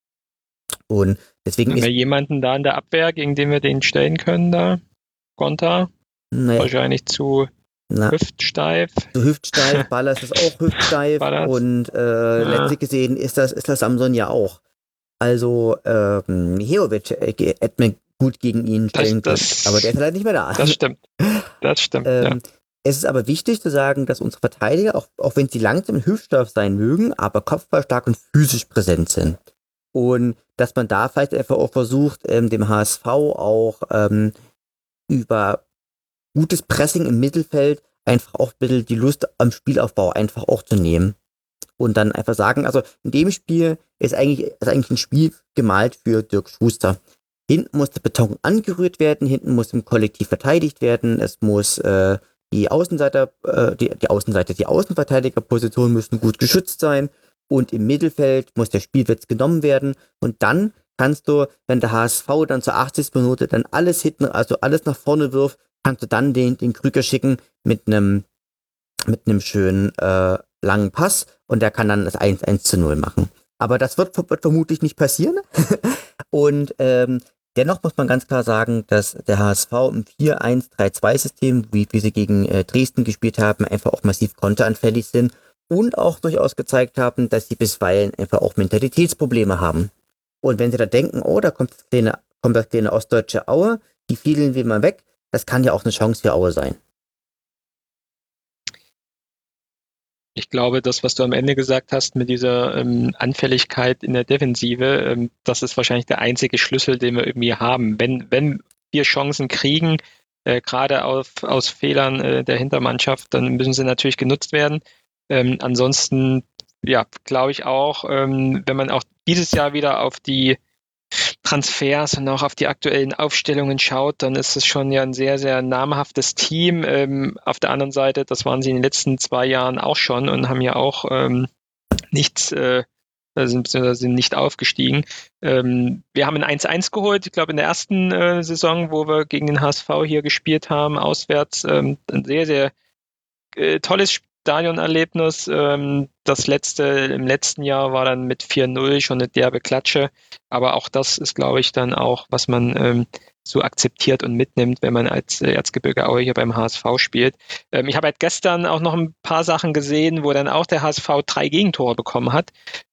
Und deswegen Haben ist wir jemanden da in der Abwehr, gegen den wir den stellen können da? Gonta? naja, Wahrscheinlich zu na, hüftsteif. so hüftsteif, Ballas ist auch hüftsteif Ballas. und äh, Ja. letztlich gesehen ist das, ist das Samson ja auch. Also ähm, Miherovic äh, hätte man gut gegen ihn Das- stellen können, das- aber der ist leider nicht mehr da. Das stimmt. Das stimmt, ja. ähm, Es ist aber wichtig zu sagen, dass unsere Verteidiger, auch, auch wenn sie langsam und hüftsteif sein mögen, aber kopfballstark und physisch präsent sind. Und dass man da vielleicht einfach auch versucht, ähm, dem H S V auch ähm, über gutes Pressing im Mittelfeld einfach auch ein bisschen die Lust am Spielaufbau einfach auch zu nehmen. Und dann einfach sagen, also in dem Spiel ist eigentlich, ist eigentlich ein Spiel gemalt für Dirk Schuster. Hinten muss der Beton angerührt werden, hinten muss im Kollektiv verteidigt werden, es muss äh, die Außenseiter, äh, die, die Außenseiter, die Außenverteidigerpositionen müssen gut geschützt sein und im Mittelfeld muss der Spielwitz genommen werden und dann kannst du, wenn der H S V dann zur achtzigsten Minute dann alles hinten, also alles nach vorne wirft, kannst du dann den, den Krüger schicken mit einem mit einem schönen äh, langen Pass und der kann dann das eins eins zu null machen. Aber das wird, wird vermutlich nicht passieren. Und ähm, dennoch muss man ganz klar sagen, dass der H S V im vier eins drei zwei System, wie, wie sie gegen äh, Dresden gespielt haben, einfach auch massiv konteranfällig sind und auch durchaus gezeigt haben, dass sie bisweilen einfach auch Mentalitätsprobleme haben. Und wenn sie da denken, oh, da kommt das kleine, kommt das kleine ostdeutsche Aue, die fiedeln wir mal weg, das kann ja auch eine Chance für Aue sein. Ich glaube, das, was du am Ende gesagt hast mit dieser ähm, Anfälligkeit in der Defensive, ähm, das ist wahrscheinlich der einzige Schlüssel, den wir irgendwie haben. Wenn, wenn wir Chancen kriegen, äh, gerade auf, aus Fehlern äh, der Hintermannschaft, dann müssen sie natürlich genutzt werden. Ähm, ansonsten, ja, glaube ich auch, ähm, wenn man auch dieses Jahr wieder auf die Transfers und auch auf die aktuellen Aufstellungen schaut, dann ist es schon ja ein sehr, sehr namhaftes Team. Ähm, auf der anderen Seite, das waren sie in den letzten zwei Jahren auch schon und haben ja auch ähm, nichts, äh, sind, sind nicht aufgestiegen. Ähm, wir haben ein eins eins geholt, ich glaube in der ersten äh, Saison, wo wir gegen den H S V hier gespielt haben, auswärts. Ähm, ein sehr, sehr äh, tolles Stadionerlebnis. Ähm, das letzte, im letzten Jahr war dann mit vier null schon eine derbe Klatsche. Aber auch das ist, glaube ich, dann auch, was man ähm, so akzeptiert und mitnimmt, wenn man als äh, Erzgebirge Aue hier beim H S V spielt. Ähm, ich habe halt gestern auch noch ein paar Sachen gesehen, wo dann auch der H S V drei Gegentore bekommen hat.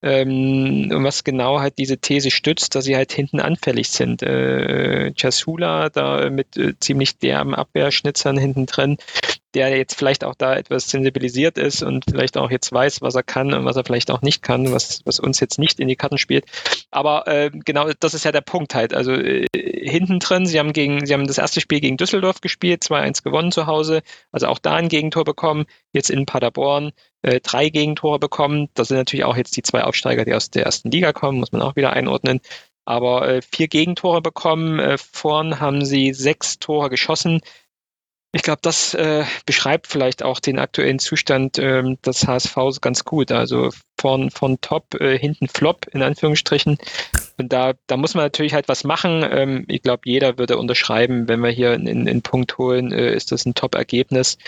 Ähm, und was genau halt diese These stützt, dass sie halt hinten anfällig sind. Äh, Chasula da mit äh, ziemlich derben Abwehrschnitzern hinten drin, der jetzt vielleicht auch da etwas sensibilisiert ist und vielleicht auch jetzt weiß, was er kann und was er vielleicht auch nicht kann, was, was uns jetzt nicht in die Karten spielt. Aber äh, genau, das ist ja der Punkt halt. Also äh, hinten drin, sie haben gegen, sie haben das erste Spiel gegen Düsseldorf gespielt, zwei eins gewonnen zu Hause, also auch da ein Gegentor bekommen, jetzt in Paderborn äh, drei Gegentore bekommen. Das sind natürlich auch jetzt die zwei Aufsteiger, die aus der ersten Liga kommen, muss man auch wieder einordnen. Aber äh, vier Gegentore bekommen, äh, vorn haben sie sechs Tore geschossen. Ich glaube, das äh, beschreibt vielleicht auch den aktuellen Zustand ähm, des H S V ganz gut. Also von, von Top, äh, hinten Flop, in Anführungsstrichen. Und da, da muss man natürlich halt was machen. Ähm, ich glaube, jeder würde unterschreiben, wenn wir hier einen, einen Punkt holen, äh, ist das ein Top-Ergebnis.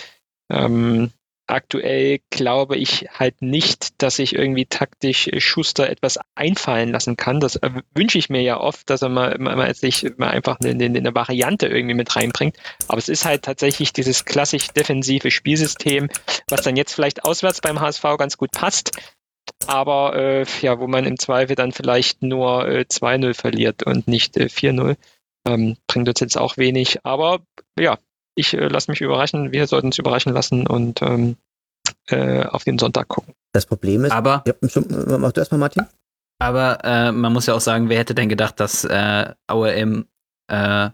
Ähm, aktuell glaube ich halt nicht, dass sich irgendwie taktisch Schuster etwas einfallen lassen kann. Das äh, wünsche ich mir ja oft, dass er mal, mal, mal, sich mal einfach eine, eine Variante irgendwie mit reinbringt. Aber es ist halt tatsächlich dieses klassisch defensive Spielsystem, was dann jetzt vielleicht auswärts beim H S V ganz gut passt. Aber äh, ja, wo man im Zweifel dann vielleicht nur äh, zwei null verliert und nicht äh, vier null. Ähm, bringt uns jetzt auch wenig. Aber ja, ich äh, lasse mich überraschen. Wir sollten uns überraschen lassen und ähm, äh, auf den Sonntag gucken. Das Problem ist, aber, ja, mach du erstmal, Martin. Aber äh, man muss ja auch sagen, wer hätte denn gedacht, dass äh, Aue im äh,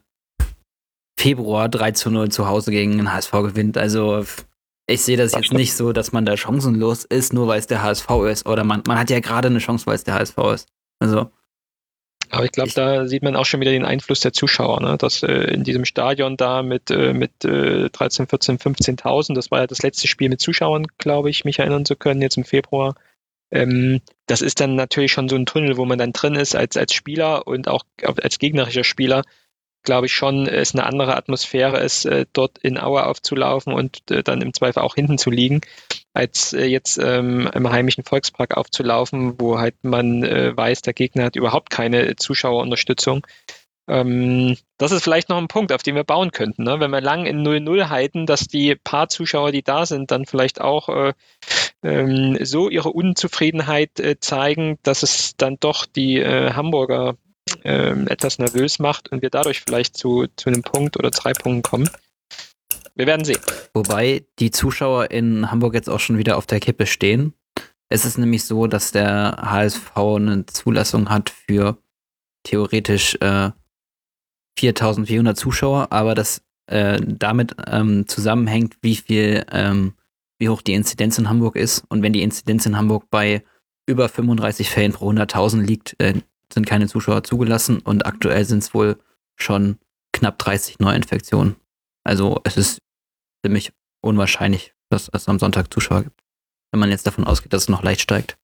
Februar drei zu null zu Hause gegen den H S V gewinnt. Also ich sehe das jetzt nicht so, dass man da chancenlos ist, nur weil es der H S V ist. Oder man, man hat ja gerade eine Chance, weil es der H S V ist. Also Aber ich glaube, da sieht man auch schon wieder den Einfluss der Zuschauer, ne? Dass äh, in diesem Stadion da mit, äh, mit äh, dreizehn, vierzehn, fünfzehntausend, das war ja das letzte Spiel mit Zuschauern, glaube ich, mich erinnern zu können, jetzt im Februar. Ähm, das ist dann natürlich schon so ein Tunnel, wo man dann drin ist als, als Spieler und auch als gegnerischer Spieler. Glaube ich schon, es eine andere Atmosphäre ist, äh, dort in Aue aufzulaufen und äh, dann im Zweifel auch hinten zu liegen, als äh, jetzt ähm, im heimischen Volkspark aufzulaufen, wo halt man äh, weiß, der Gegner hat überhaupt keine Zuschauerunterstützung. Ähm, das ist vielleicht noch ein Punkt, auf den wir bauen könnten, ne? Wenn wir lang in null null halten, dass die paar Zuschauer, die da sind, dann vielleicht auch äh, ähm, so ihre Unzufriedenheit äh, zeigen, dass es dann doch die äh, Hamburger Ähm, etwas nervös macht und wir dadurch vielleicht zu, zu einem Punkt oder drei Punkten kommen. Wir werden sehen. Wobei die Zuschauer in Hamburg jetzt auch schon wieder auf der Kippe stehen. Es ist nämlich so, dass der H S V eine Zulassung hat für theoretisch äh, viertausendvierhundert Zuschauer, aber das äh, damit ähm, zusammenhängt, wie viel, ähm, wie hoch die Inzidenz in Hamburg ist. Und wenn die Inzidenz in Hamburg bei über fünfunddreißig Fällen pro hunderttausend liegt, äh, sind keine Zuschauer zugelassen und aktuell sind es wohl schon knapp dreißig Neuinfektionen. Also es ist ziemlich unwahrscheinlich, dass es am Sonntag Zuschauer gibt, wenn man jetzt davon ausgeht, dass es noch leicht steigt.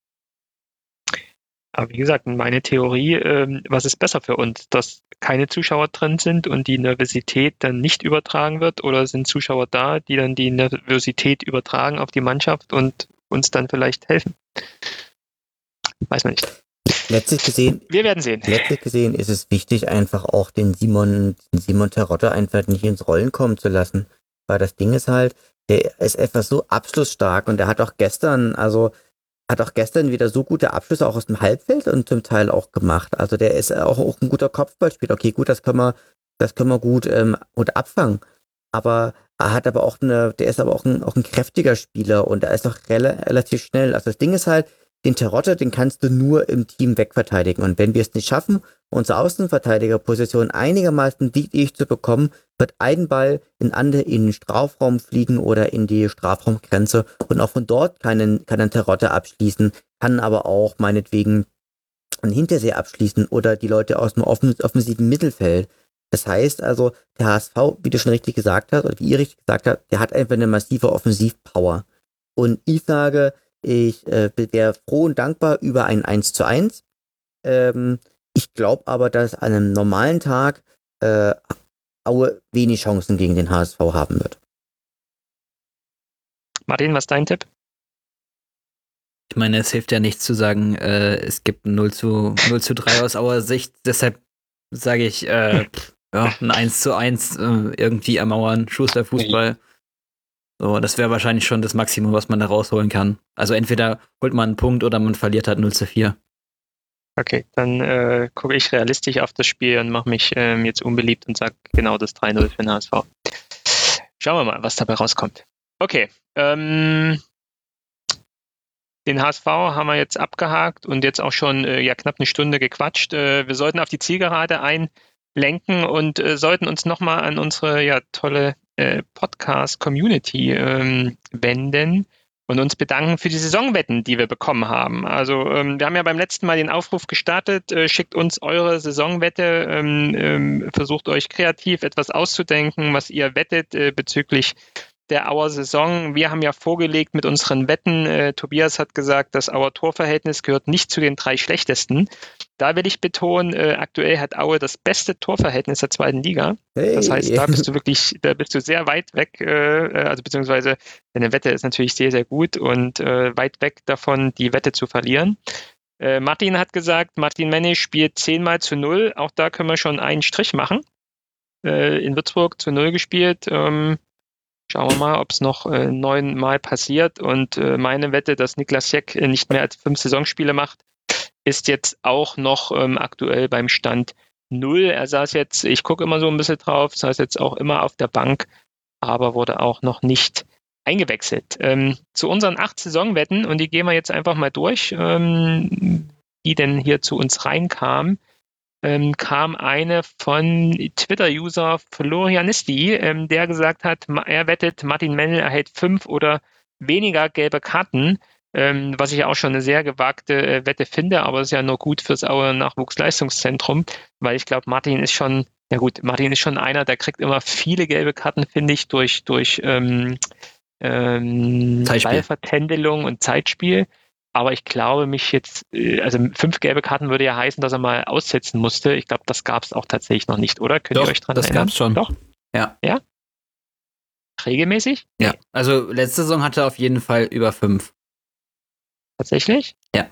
Aber wie gesagt, meine Theorie, ähm, was ist besser für uns, dass keine Zuschauer drin sind und die Nervosität dann nicht übertragen wird, oder sind Zuschauer da, die dann die Nervosität übertragen auf die Mannschaft und uns dann vielleicht helfen? Weiß man nicht. Letztlich gesehen, wir werden sehen. Letztlich gesehen ist es wichtig, einfach auch den Simon, den Simon Terodde einfach nicht ins Rollen kommen zu lassen. Weil das Ding ist halt, der ist etwas so abschlussstark und der hat auch gestern, also hat auch gestern wieder so gute Abschlüsse auch aus dem Halbfeld und zum Teil auch gemacht. Also der ist auch, auch ein guter Kopfballspieler. Okay, gut, das können wir, das können wir gut, ähm, gut abfangen. aber er hat aber auch eine, der ist aber auch ein, auch ein kräftiger Spieler und er ist auch rel relativ schnell. Also das Ding ist halt, den Terodde, den kannst du nur im Team wegverteidigen. Und wenn wir es nicht schaffen, unsere Außenverteidigerposition einigermaßen dicht zu bekommen, wird ein Ball in, andere, in den Strafraum fliegen oder in die Strafraumgrenze. Und auch von dort kann ein, kann ein Terodde abschließen, kann aber auch meinetwegen einen Hintersee abschließen oder die Leute aus dem offen, offensiven Mittelfeld. Das heißt also, der H S V, wie du schon richtig gesagt hast, oder wie ihr richtig gesagt habt, der hat einfach eine massive Offensivpower. Und ich sage, ich äh, wäre froh und dankbar über ein eins zu eins. Ähm, ich glaube aber, dass an einem normalen Tag äh, Aue wenig Chancen gegen den H S V haben wird. Martin, was ist dein Tipp? Ich meine, es hilft ja nichts zu sagen, äh, es gibt ein null zu drei aus Auer Sicht. Deshalb sage ich, äh, ja, ein eins zu eins äh, irgendwie ermauern, Schuster-Fußball. So, das wäre wahrscheinlich schon das Maximum, was man da rausholen kann. Also entweder holt man einen Punkt oder man verliert halt null zu vier. Okay, dann äh, gucke ich realistisch auf das Spiel und mache mich ähm, jetzt unbeliebt und sage genau das drei null für den H S V. Schauen wir mal, was dabei rauskommt. Okay, ähm, den H S V haben wir jetzt abgehakt und jetzt auch schon äh, ja, knapp eine Stunde gequatscht. Äh, wir sollten auf die Zielgerade einlenken und äh, sollten uns nochmal an unsere ja, tolle äh, Podcast-Community ähm, wenden und uns bedanken für die Saisonwetten, die wir bekommen haben. Also ähm, wir haben ja beim letzten Mal den Aufruf gestartet, äh, schickt uns eure Saisonwette, ähm, ähm, versucht euch kreativ etwas auszudenken, was ihr wettet äh, bezüglich der Auer Saison. Wir haben ja vorgelegt mit unseren Wetten. Äh, Tobias hat gesagt, das Auer Torverhältnis gehört nicht zu den drei schlechtesten. Da will ich betonen, äh, aktuell hat Aue das beste Torverhältnis der zweiten Liga. Hey. Das heißt, da bist du wirklich, da bist du sehr weit weg, äh, also beziehungsweise deine Wette ist natürlich sehr, sehr gut und äh, weit weg davon, die Wette zu verlieren. Äh, Martin hat gesagt, Martin Menne spielt zehnmal zu null. Auch da können wir schon einen Strich machen. Äh, in Würzburg zu null gespielt. Ähm, Schauen wir mal, ob es noch äh, neunmal passiert. Und äh, meine Wette, dass Niklas Jeck äh, nicht mehr als fünf Saisonspiele macht, ist jetzt auch noch ähm, aktuell beim Stand null. Er saß jetzt, ich gucke immer so ein bisschen drauf, saß jetzt auch immer auf der Bank, aber wurde auch noch nicht eingewechselt. Ähm, zu unseren acht Saisonwetten, und die gehen wir jetzt einfach mal durch, ähm, die denn hier zu uns reinkamen. Ähm, kam eine von Twitter-User Florianisti, ähm, der gesagt hat, er wettet, Martin Mennel erhält fünf oder weniger gelbe Karten, ähm, was ich auch schon eine sehr gewagte äh, Wette finde, aber es ist ja nur gut fürs Auer Nachwuchsleistungszentrum, weil ich glaube, Martin ist schon, ja gut, Martin ist schon einer, der kriegt immer viele gelbe Karten, finde ich, durch, durch ähm, ähm, Ballvertändelung und Zeitspiel. Aber ich glaube, mich jetzt, also fünf gelbe Karten würde ja heißen, dass er mal aussetzen musste. Ich glaube, das gab es auch tatsächlich noch nicht, oder? Könnt Doch, ihr euch dran das erinnern? gab es schon. Doch? Ja. Ja? Regelmäßig? Ja. Also letzte Saison hatte er auf jeden Fall über fünf. Tatsächlich? Ja.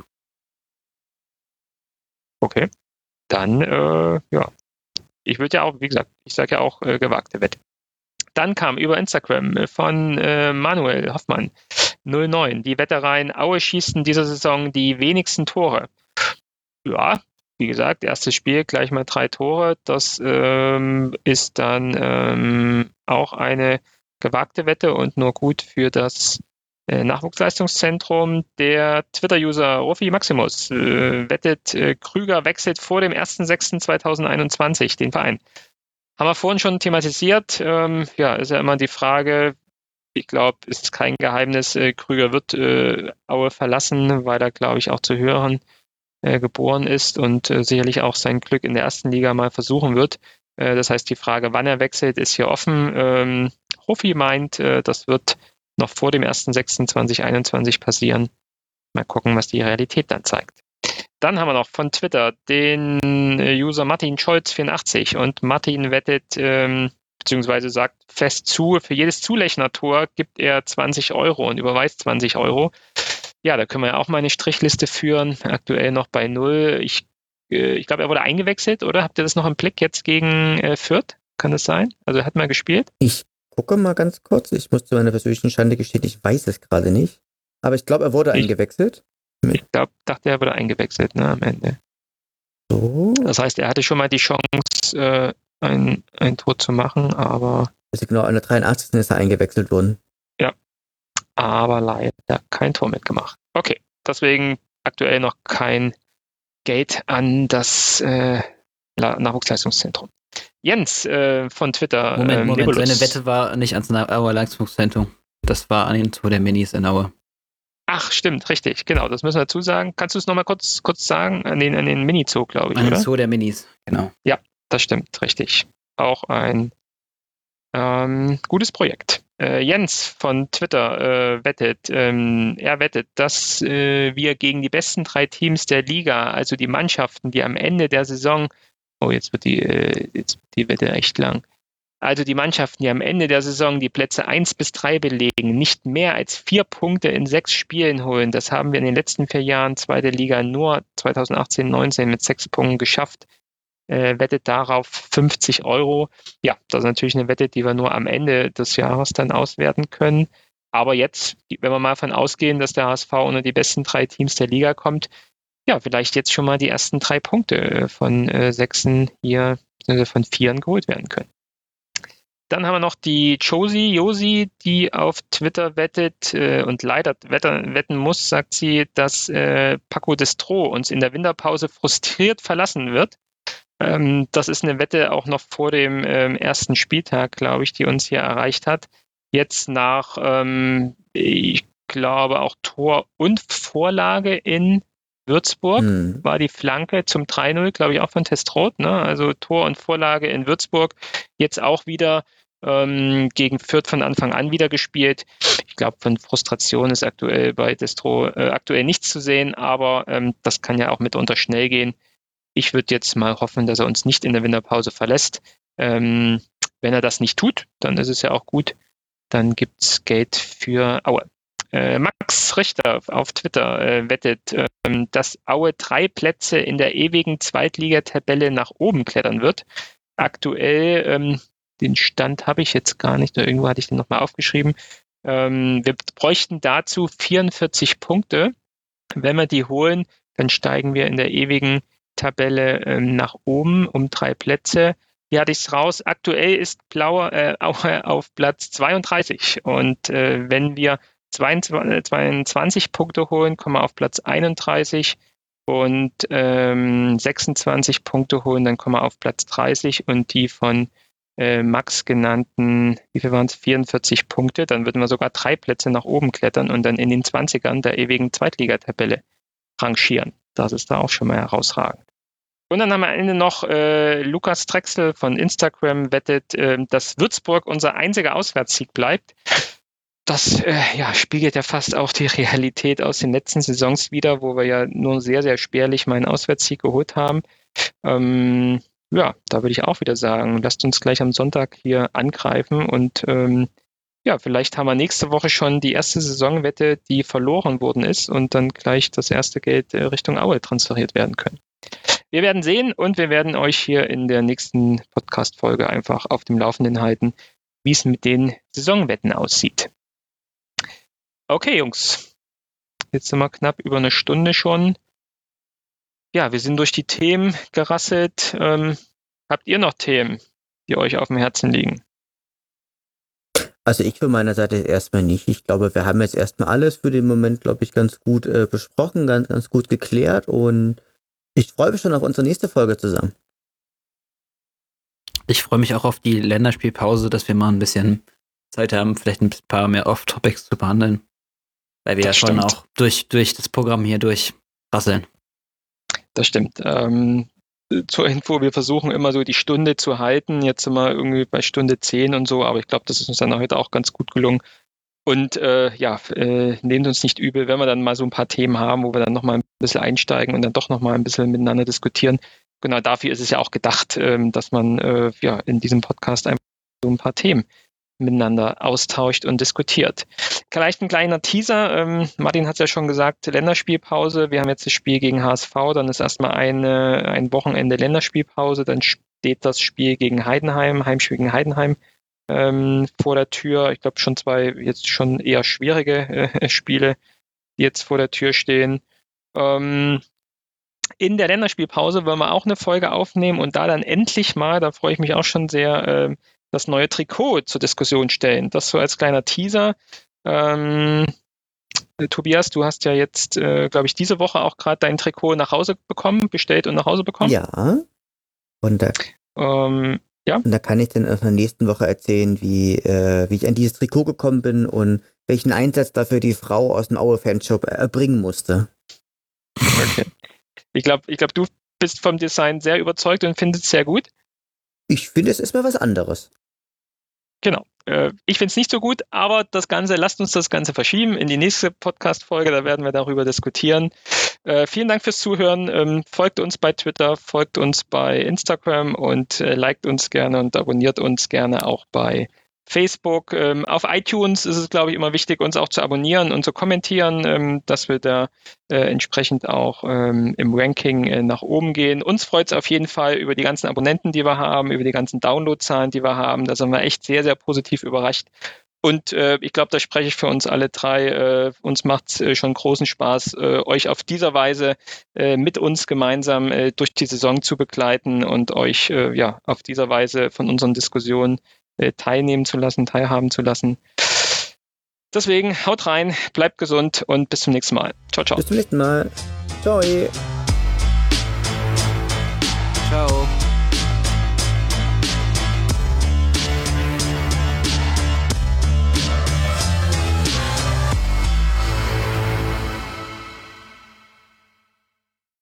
Okay. Dann, äh, ja. Ich würde ja auch, wie gesagt, ich sage ja auch äh, gewagte Wette. Dann kam über Instagram von äh, Manuel Hoffmann null neun die Wette rein, Aue schießt in dieser Saison die wenigsten Tore. Ja, wie gesagt, erstes Spiel, gleich mal drei Tore. Das ähm, ist dann ähm, auch eine gewagte Wette und nur gut für das äh, Nachwuchsleistungszentrum. Der Twitter-User Rufi Maximus äh, wettet, äh, Krüger wechselt vor dem ersten sechsten zweitausendeinundzwanzig den Verein. Haben wir vorhin schon thematisiert. Ähm, ja, ist ja immer die Frage, ich glaube, es ist kein Geheimnis, äh, Krüger wird äh, Aue verlassen, weil er, glaube ich, auch zu höheren äh, geboren ist und äh, sicherlich auch sein Glück in der ersten Liga mal versuchen wird. Äh, das heißt, die Frage, wann er wechselt, ist hier offen. Ähm, Rufi meint, äh, das wird noch vor dem ersten sechsten zweitausendeinundzwanzig passieren. Mal gucken, was die Realität dann zeigt. Dann haben wir noch von Twitter den User Martin Scholz vierundachtzig und Martin wettet, ähm, beziehungsweise sagt fest zu, für jedes Zulechner-Tor gibt er zwanzig Euro und überweist zwanzig Euro. Ja, da können wir ja auch mal eine Strichliste führen, aktuell noch bei null. Ich, äh, ich glaube, er wurde eingewechselt, oder? Habt ihr das noch im Blick jetzt gegen äh, Fürth? Kann das sein? Also er hat mal gespielt? Ich gucke mal ganz kurz, ich muss zu meiner persönlichen Schande gestehen, ich weiß es gerade nicht. Aber ich glaube, er wurde ich, eingewechselt. Ich glaube, dachte, er wurde eingewechselt, ne, am Ende. So. Das heißt, er hatte schon mal die Chance, äh, ein, ein Tor zu machen, aber Also genau, an der dreiundachtzigsten ist er eingewechselt worden. Ja, aber leider kein Tor mitgemacht. Okay, deswegen aktuell noch kein Geld an das äh, Nachwuchsleistungszentrum. Jens äh, von Twitter. Moment, ähm, Moment, Nebulus. seine Wette war nicht ans Auer Leistungszentrum. Das war an den Tor der Minis in Aue. Ach, stimmt, richtig, genau, das müssen wir dazu sagen. Kannst du es nochmal kurz, kurz sagen? An den, an den Mini-Zoo, glaube ich, An den oder? Zoo der Minis, genau. Ja, das stimmt, richtig. Auch ein ähm, gutes Projekt. Äh, Jens von Twitter äh, wettet, ähm, er wettet, dass äh, wir gegen die besten drei Teams der Liga, also die Mannschaften, die am Ende der Saison, oh, jetzt wird die, äh, jetzt wird die Wette echt lang, also die Mannschaften, die am Ende der Saison die Plätze eins bis drei belegen, nicht mehr als vier Punkte in sechs Spielen holen. Das haben wir in den letzten vier Jahren zweite Liga nur zwanzig achtzehn neunzehn mit sechs Punkten geschafft. Äh, wettet darauf fünfzig Euro. Ja, das ist natürlich eine Wette, die wir nur am Ende des Jahres dann auswerten können. Aber jetzt, wenn wir mal davon ausgehen, dass der H S V unter die besten drei Teams der Liga kommt, ja, vielleicht jetzt schon mal die ersten drei Punkte von äh, Sechsen hier, also von Vieren geholt werden können. Dann haben wir noch die Josie, Josi, die auf Twitter wettet äh, und leider wetter, wetten muss, sagt sie, dass äh, Paco Destro uns in der Winterpause frustriert verlassen wird. Ähm, das ist eine Wette auch noch vor dem ähm, ersten Spieltag, glaube ich, die uns hier erreicht hat. Jetzt nach, ähm, ich glaube, auch Tor und Vorlage in Würzburg hm. war die Flanke zum drei null, glaube ich, auch von Testroth. Ne? Also Tor und Vorlage in Würzburg. Jetzt auch wieder ähm, gegen Fürth von Anfang an wieder gespielt. Ich glaube, von Frustration ist aktuell bei Destro äh, aktuell nichts zu sehen, aber ähm, das kann ja auch mitunter schnell gehen. Ich würde jetzt mal hoffen, dass er uns nicht in der Winterpause verlässt. Ähm, wenn er das nicht tut, dann ist es ja auch gut. Dann gibt es Geld für Aue. Äh, Max Richter auf Twitter äh, wettet, ähm, dass Aue drei Plätze in der ewigen Zweitligatabelle nach oben klettern wird. Aktuell, ähm, den Stand habe ich jetzt gar nicht, oder irgendwo hatte ich den nochmal aufgeschrieben. Ähm, wir bräuchten dazu vierundvierzig Punkte. Wenn wir die holen, dann steigen wir in der ewigen Tabelle ähm, nach oben um drei Plätze. Hier hatte ich es raus. Aktuell ist Blauer äh, Aue auf Platz zweiunddreißig. Und äh, wenn wir zweiundzwanzig, zweiundzwanzig Punkte holen, kommen wir auf Platz einunddreißig. Und ähm, sechsundzwanzig Punkte holen, dann kommen wir auf Platz dreißig. Und die von äh, Max genannten, wie viel waren es? vierundvierzig Punkte. Dann würden wir sogar drei Plätze nach oben klettern und dann in den zwanzigern der ewigen Zweitligatabelle rangieren. Das ist da auch schon mal herausragend. Und dann haben wir am Ende noch äh, Lukas Drechsel von Instagram wettet, äh, dass Würzburg unser einziger Auswärtssieg bleibt. Das äh, ja, spiegelt ja fast auch die Realität aus den letzten Saisons wieder, wo wir ja nur sehr, sehr spärlich mal einen Auswärtssieg geholt haben. Ähm, ja, da würde ich auch wieder sagen, lasst uns gleich am Sonntag hier angreifen und ähm, ja, vielleicht haben wir nächste Woche schon die erste Saisonwette, die verloren worden ist und dann gleich das erste Geld Richtung Aue transferiert werden können. Wir werden sehen und wir werden euch hier in der nächsten Podcast-Folge einfach auf dem Laufenden halten, wie es mit den Saisonwetten aussieht. Okay, Jungs. Jetzt sind wir knapp über eine Stunde schon. Ja, wir sind durch die Themen gerasselt. Ähm, habt ihr noch Themen, die euch auf dem Herzen liegen? Also ich von meiner Seite erstmal nicht. Ich glaube, wir haben jetzt erstmal alles für den Moment, glaube ich, ganz gut äh, besprochen, ganz, ganz gut geklärt und ich freue mich schon auf unsere nächste Folge zusammen. Ich freue mich auch auf die Länderspielpause, dass wir mal ein bisschen Zeit haben, vielleicht ein paar mehr Off-Topics zu behandeln. Weil wir das ja schon stimmt. auch durch, durch das Programm hier durchrasseln. Das stimmt. Ähm, zur Info, wir versuchen immer so die Stunde zu halten. Jetzt sind wir irgendwie bei Stunde zehn und so, aber ich glaube, das ist uns dann heute auch ganz gut gelungen. Und äh, ja, äh, nehmt uns nicht übel, wenn wir dann mal so ein paar Themen haben, wo wir dann nochmal ein bisschen einsteigen und dann doch nochmal ein bisschen miteinander diskutieren. Genau dafür ist es ja auch gedacht, ähm, dass man äh, ja in diesem Podcast einfach so ein paar Themen miteinander austauscht und diskutiert. Vielleicht ein kleiner Teaser. Ähm, Martin hat es ja schon gesagt, Länderspielpause. Wir haben jetzt das Spiel gegen H S V, dann ist erstmal eine, ein Wochenende Länderspielpause, dann steht das Spiel gegen Heidenheim, Heimspiel gegen Heidenheim ähm, vor der Tür. Ich glaube schon zwei jetzt schon eher schwierige äh, Spiele, die jetzt vor der Tür stehen. Ähm, in der Länderspielpause wollen wir auch eine Folge aufnehmen und da dann endlich mal, da freue ich mich auch schon sehr, äh, das neue Trikot zur Diskussion stellen. Das so als kleiner Teaser. Ähm, Tobias, du hast ja jetzt, äh, glaube ich, diese Woche auch gerade dein Trikot nach Hause bekommen, bestellt und nach Hause bekommen. Ja. Und da, ähm, ja. und da kann ich dann in der nächsten Woche erzählen, wie, äh, wie ich an dieses Trikot gekommen bin und welchen Einsatz dafür die Frau aus dem Aue-Fanshop erbringen musste. Okay. Ich glaube, ich glaub, du bist vom Design sehr überzeugt und findest es sehr gut. Ich finde, es ist mal was anderes. Genau. Äh, ich finde es nicht so gut, aber das Ganze, lasst uns das Ganze verschieben in die nächste Podcast-Folge, da werden wir darüber diskutieren. Äh, vielen Dank fürs Zuhören. Ähm, folgt uns bei Twitter, folgt uns bei Instagram und äh, liked uns gerne und abonniert uns gerne auch bei Facebook. Ähm, auf iTunes ist es, glaube ich, immer wichtig, uns auch zu abonnieren und zu kommentieren, ähm, dass wir da äh, entsprechend auch ähm, im Ranking äh, nach oben gehen. Uns freut es auf jeden Fall über die ganzen Abonnenten, die wir haben, über die ganzen Downloadzahlen, die wir haben. Da sind wir echt sehr, sehr positiv überrascht. Und äh, ich glaube, da spreche ich für uns alle drei. Äh, uns macht es äh, schon großen Spaß, äh, euch auf dieser Weise äh, mit uns gemeinsam äh, durch die Saison zu begleiten und euch äh, ja auf dieser Weise von unseren Diskussionen äh, teilnehmen zu lassen, teilhaben zu lassen. Deswegen haut rein, bleibt gesund und bis zum nächsten Mal. Ciao, ciao. Bis zum nächsten Mal. Ciao. Ciao.